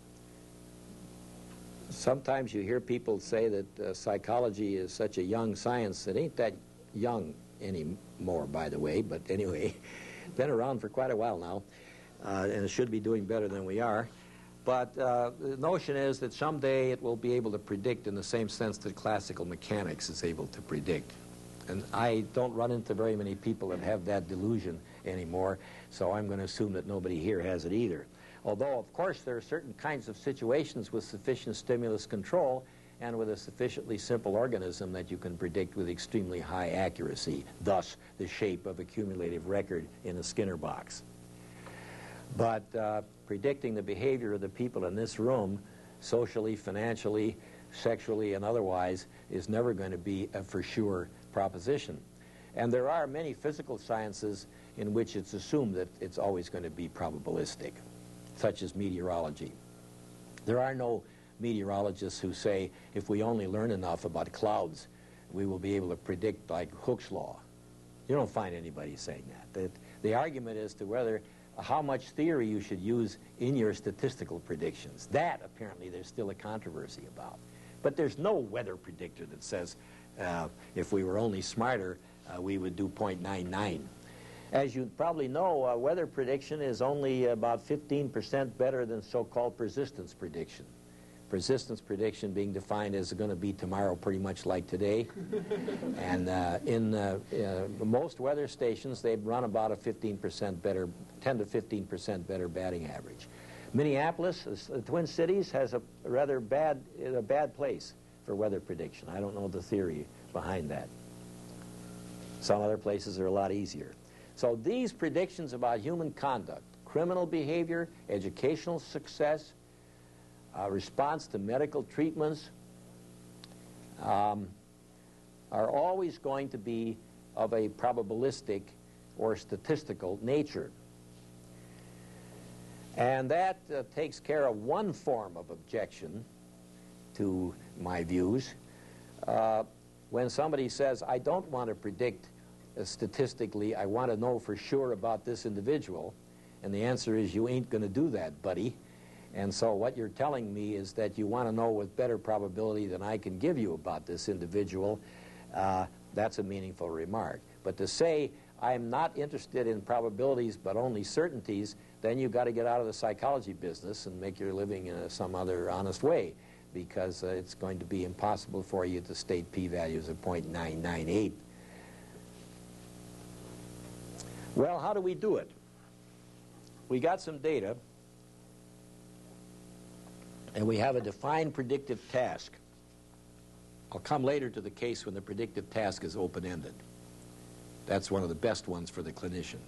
sometimes you hear people say that uh, psychology is such a young science. It ain't that young anymore, by the way, but anyway, been around for quite a while now, uh, and it should be doing better than we are. But uh, the notion is that someday it will be able to predict in the same sense that classical mechanics is able to predict. And I don't run into very many people that have that delusion anymore, so I'm going to assume that nobody here has it either. Although, of course, there are certain kinds of situations with sufficient stimulus control and with a sufficiently simple organism that you can predict with extremely high accuracy, thus the shape of a cumulative record in a Skinner box. But uh, predicting the behavior of the people in this room, socially, financially, sexually, and otherwise, is never going to be a for sure proposition. And there are many physical sciences in which it's assumed that it's always going to be probabilistic, such as meteorology. There are no meteorologists who say, if we only learn enough about clouds, we will be able to predict like Hooke's law. You don't find anybody saying that. The, the argument is to whether how much theory you should use in your statistical predictions. That, apparently, there's still a controversy about. But there's no weather predictor that says uh, if we were only smarter, uh, we would do zero point nine nine. As you probably know, uh, weather prediction is only about fifteen percent better than so-called persistence prediction. Persistence prediction being defined as going to be tomorrow pretty much like today. And uh, in uh, uh, most weather stations, they run about a fifteen percent better, ten to fifteen percent better batting average. Minneapolis, the Twin Cities, has a rather bad, a bad place for weather prediction. I don't know the theory behind that. Some other places are a lot easier. So these predictions about human conduct, criminal behavior, educational success, Uh, response to medical treatments um, are always going to be of a probabilistic or statistical nature. And that uh, takes care of one form of objection to my views. Uh, when somebody says, I don't want to predict uh, statistically, I want to know for sure about this individual, and the answer is, you ain't going to do that, buddy. And so what you're telling me is that you want to know with better probability than I can give you about this individual. Uh, that's a meaningful remark. But to say, I'm not interested in probabilities but only certainties, then you've got to get out of the psychology business and make your living in a, some other honest way, because uh, it's going to be impossible for you to state p-values of zero point nine nine eight. Well, how do we do it? We got some data. And we have a defined predictive task. I'll come later to the case when the predictive task is open-ended. That's one of the best ones for the clinician.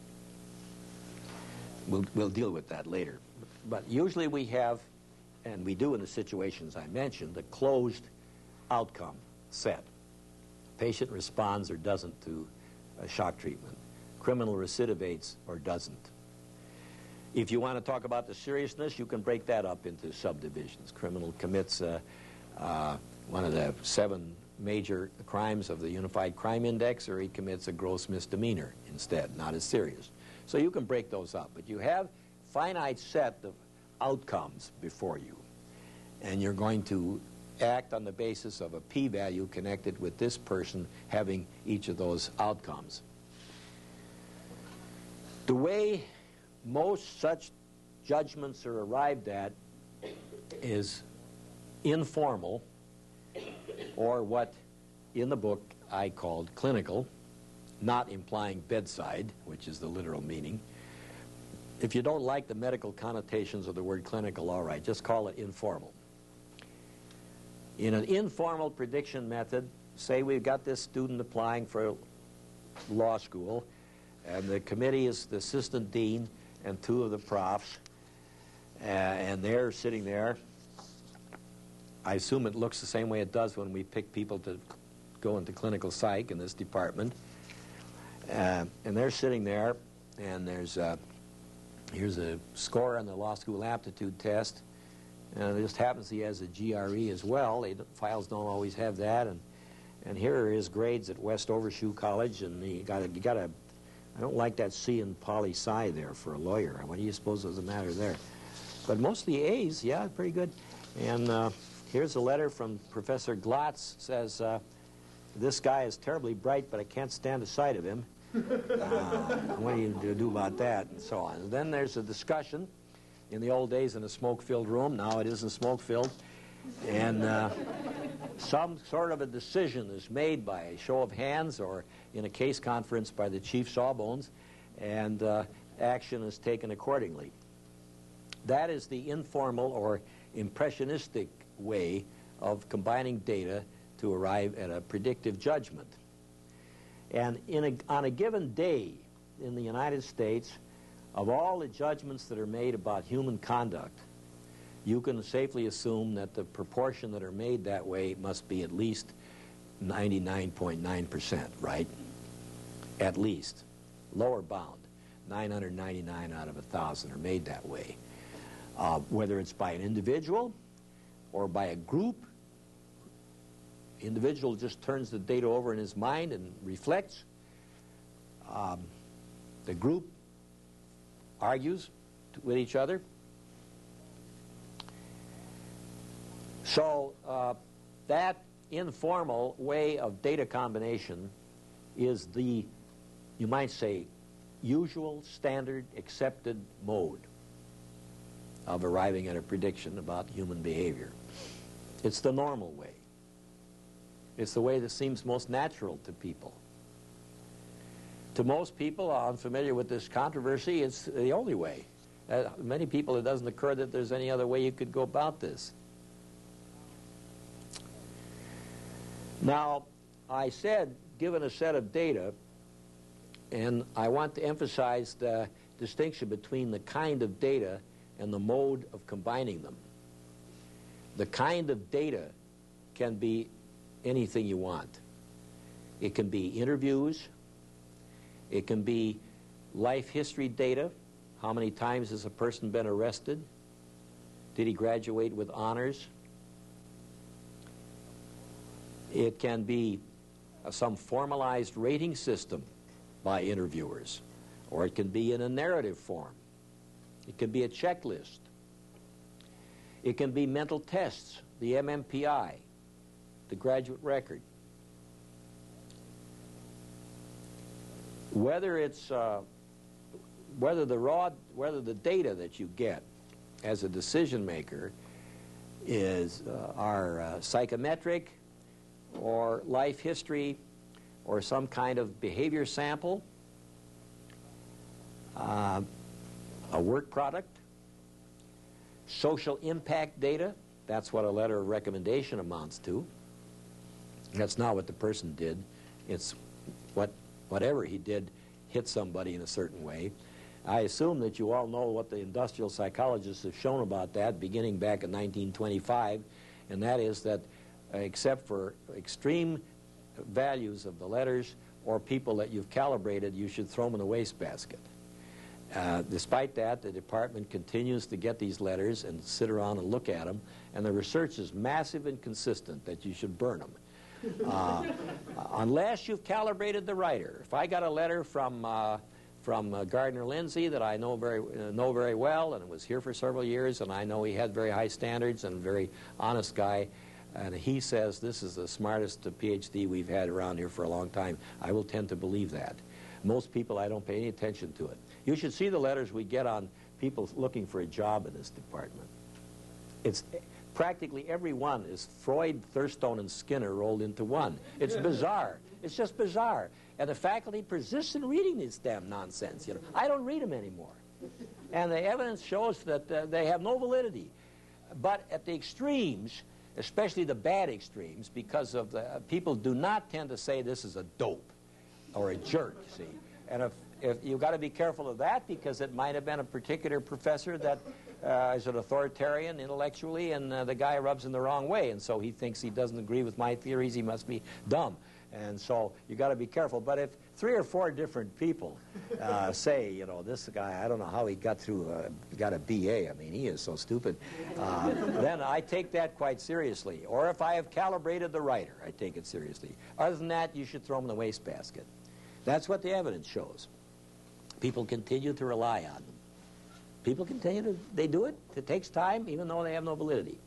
We'll, we'll deal with that later. But usually we have, and we do in the situations I mentioned, a closed outcome set. Patient responds or doesn't to a shock treatment. Criminal recidivates or doesn't. If you want to talk about the seriousness, you can break that up into subdivisions. Criminal commits uh, uh, one of the seven major crimes of the Unified Crime Index, or he commits a gross misdemeanor instead, not as serious. So you can break those up, but you have finite set of outcomes before you, and you're going to act on the basis of a p-value connected with this person having each of those outcomes. The way most such judgments are arrived at is informal, or what in the book I called clinical, not implying bedside, which is the literal meaning. If you don't like the medical connotations of the word clinical, all right, just call it informal. In an informal prediction method, say we've got this student applying for law school, and the committee is the assistant dean and two of the profs, uh, and they're sitting there. I assume it looks the same way it does when we pick people to go into clinical psych in this department. Uh, and they're sitting there, and there's uh, here's a score on the law school aptitude test. And it just happens he has a G R E as well. They, files don't always have that. And and here are his grades at West Overshoe College. And he got a, you got a, I don't like that C in poli-sci there for a lawyer. What do you suppose is the matter there? But most of the A's, yeah, pretty good. And uh, here's a letter from Professor Glotz. Says, uh, this guy is terribly bright, but I can't stand the sight of him. Uh, what do you do about that? And so on. And then there's a discussion. In the old days in a smoke-filled room. Now it isn't smoke-filled. And uh, some sort of a decision is made by a show of hands or in a case conference by the chief sawbones, and uh, action is taken accordingly. That is the informal or impressionistic way of combining data to arrive at a predictive judgment. And in a, on a given day in the United States, of all the judgments that are made about human conduct, you can safely assume that the proportion that are made that way must be at least ninety-nine point nine percent, right? At least. Lower bound. nine hundred ninety-nine out of one thousand are made that way. Uh, whether it's by an individual or by a group, individual just turns the data over in his mind and reflects. Um, the group argues with each other. So uh, that informal way of data combination is the, you might say, usual, standard, accepted mode of arriving at a prediction about human behavior. It's the normal way. It's the way that seems most natural to people. To most people unfamiliar with this controversy, it's the only way. Uh, many people, it doesn't occur that there's any other way you could go about this. Now, I said, given a set of data, and I want to emphasize the distinction between the kind of data and the mode of combining them. The kind of data can be anything you want. It can be interviews. It can be life history data. How many times has a person been arrested? Did he graduate with honors? It can be uh, some formalized rating system by interviewers, or it can be in a narrative form. It can be a checklist. It can be mental tests, the M M P I, the graduate record. Whether it's uh, whether the raw whether the data that you get as a decision maker is uh, are uh, psychometric or life history or some kind of behavior sample, uh, a work product, social impact data, that's what a letter of recommendation amounts to. That's not what the person did. It's what whatever he did hit somebody in a certain way. I assume that you all know what the industrial psychologists have shown about that beginning back in nineteen twenty-five, and that is that uh, except for extreme values of the letters or people that you've calibrated, you should throw them in the wastebasket. Uh, despite that, the department continues to get these letters and sit around and look at them, and the research is massive and consistent that you should burn them. Uh, unless you've calibrated the writer. If I got a letter from uh, from uh, Gardner Lindsay that I know very uh, know very well, and was here for several years, and I know he had very high standards and a very honest guy, and he says this is the smartest PhD we've had around here for a long time, I will tend to believe that. Most people, I don't pay any attention to it. You should see the letters we get on people looking for a job in this department. It's practically every one is Freud, Thurstone, and Skinner rolled into one. It's bizarre. It's just bizarre. And the faculty persists in reading this damn nonsense. You know, I don't read them anymore. And the evidence shows that uh, they have no validity. But at the extremes, especially the bad extremes, because of the uh, people do not tend to say this is a dope or a jerk, see. And if, if you've got to be careful of that, because it might have been a particular professor that uh, is an authoritarian intellectually, and uh, the guy rubs in the wrong way, and so he thinks he doesn't agree with my theories, he must be dumb. And so you got to be careful. But if three or four different people uh, say, you know, this guy, I don't know how he got through, uh, got a B A, I mean, he is so stupid, uh, then I take that quite seriously. Or if I have calibrated the writer, I take it seriously. Other than that, you should throw him in the wastebasket. That's what the evidence shows. People continue to rely on them. People continue to, they do it. It takes time, even though they have no validity.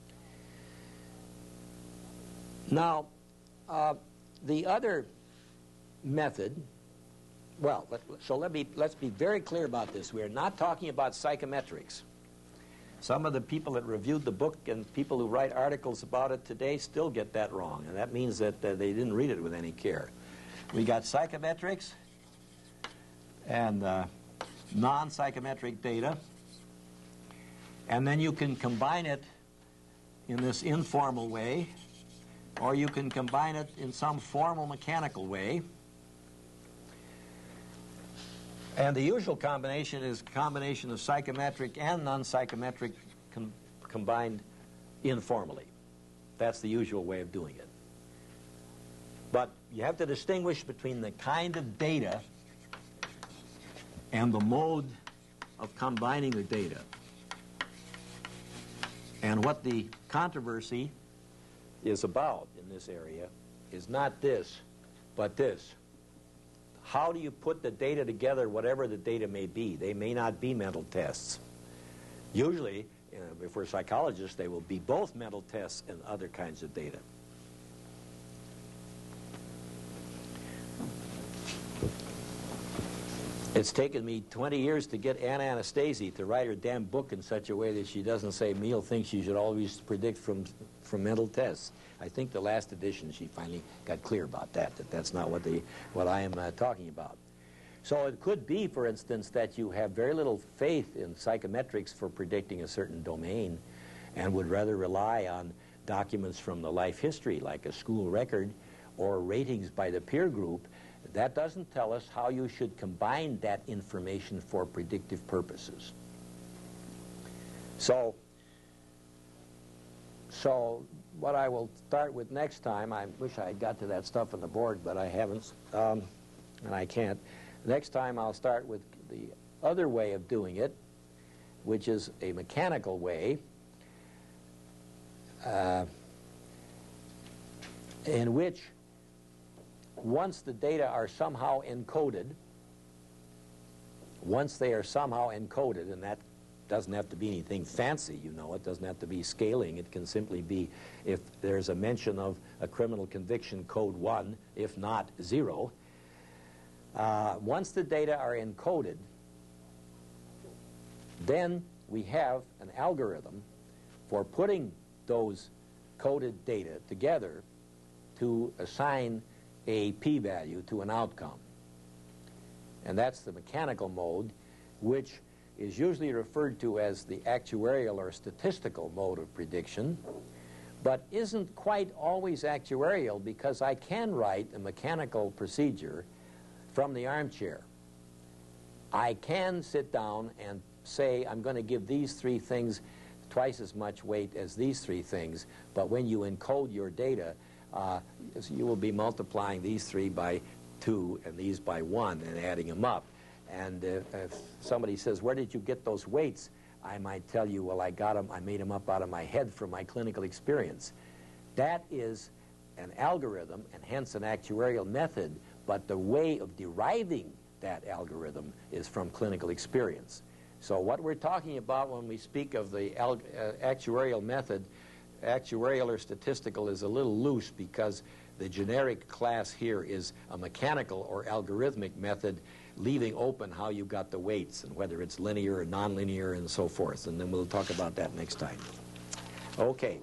Now, uh, the other method, well, let, so let me, let's be very clear about this. We are not talking about psychometrics. Some of the people that reviewed the book and people who write articles about it today still get that wrong, and that means that uh, they didn't read it with any care. We got psychometrics and uh, non-psychometric data, and then you can combine it in this informal way, or you can combine it in some formal mechanical way. And the usual combination is a combination of psychometric and non-psychometric com combined informally. That's the usual way of doing it. But you have to distinguish between the kind of data and the mode of combining the data. And what the controversy is about in this area is not this, but this. How do you put the data together, whatever the data may be? They may not be mental tests. Usually, you know, if we're psychologists, they will be both mental tests and other kinds of data. It's taken me twenty years to get Anna Anastasi to write her damn book in such a way that she doesn't say Meehl thinks you should always predict from, from mental tests. I think the last edition she finally got clear about that, that that's not what, the, what I am uh, talking about. So it could be, for instance, that you have very little faith in psychometrics for predicting a certain domain and would rather rely on documents from the life history, like a school record or ratings by the peer group. That doesn't tell us how you should combine that information for predictive purposes. So, so what I will start with next time, I wish I had got to that stuff on the board, but I haven't, um, and I can't. Next time I'll start with the other way of doing it, which is a mechanical way, uh, in which once the data are somehow encoded, once they are somehow encoded, and that doesn't have to be anything fancy, you know, it doesn't have to be scaling, it can simply be if there's a mention of a criminal conviction, code one, if not zero. Uh, once the data are encoded, then we have an algorithm for putting those coded data together to assign a p-value to an outcome. And that's the mechanical mode, which is usually referred to as the actuarial or statistical mode of prediction, but isn't quite always actuarial, because I can write a mechanical procedure from the armchair. I can sit down and say, I'm going to give these three things twice as much weight as these three things, but when you encode your data, uh, you will be multiplying these three by two and these by one and adding them up. And uh, if somebody says, where did you get those weights? I might tell you, well, I got them, I made them up out of my head from my clinical experience. That is an algorithm, and hence an actuarial method, but the way of deriving that algorithm is from clinical experience. So what we're talking about when we speak of the uh, actuarial method, actuarial or statistical, is a little loose, because the generic class here is a mechanical or algorithmic method, leaving open how you got the weights and whether it's linear or nonlinear and so forth. And then we'll talk about that next time. Okay.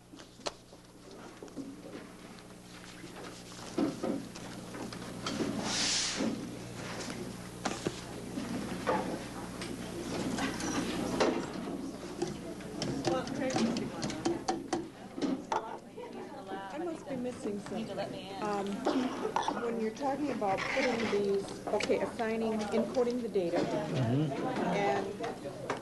Um, when you're talking about putting these, okay, assigning, encoding the data, mm-hmm. and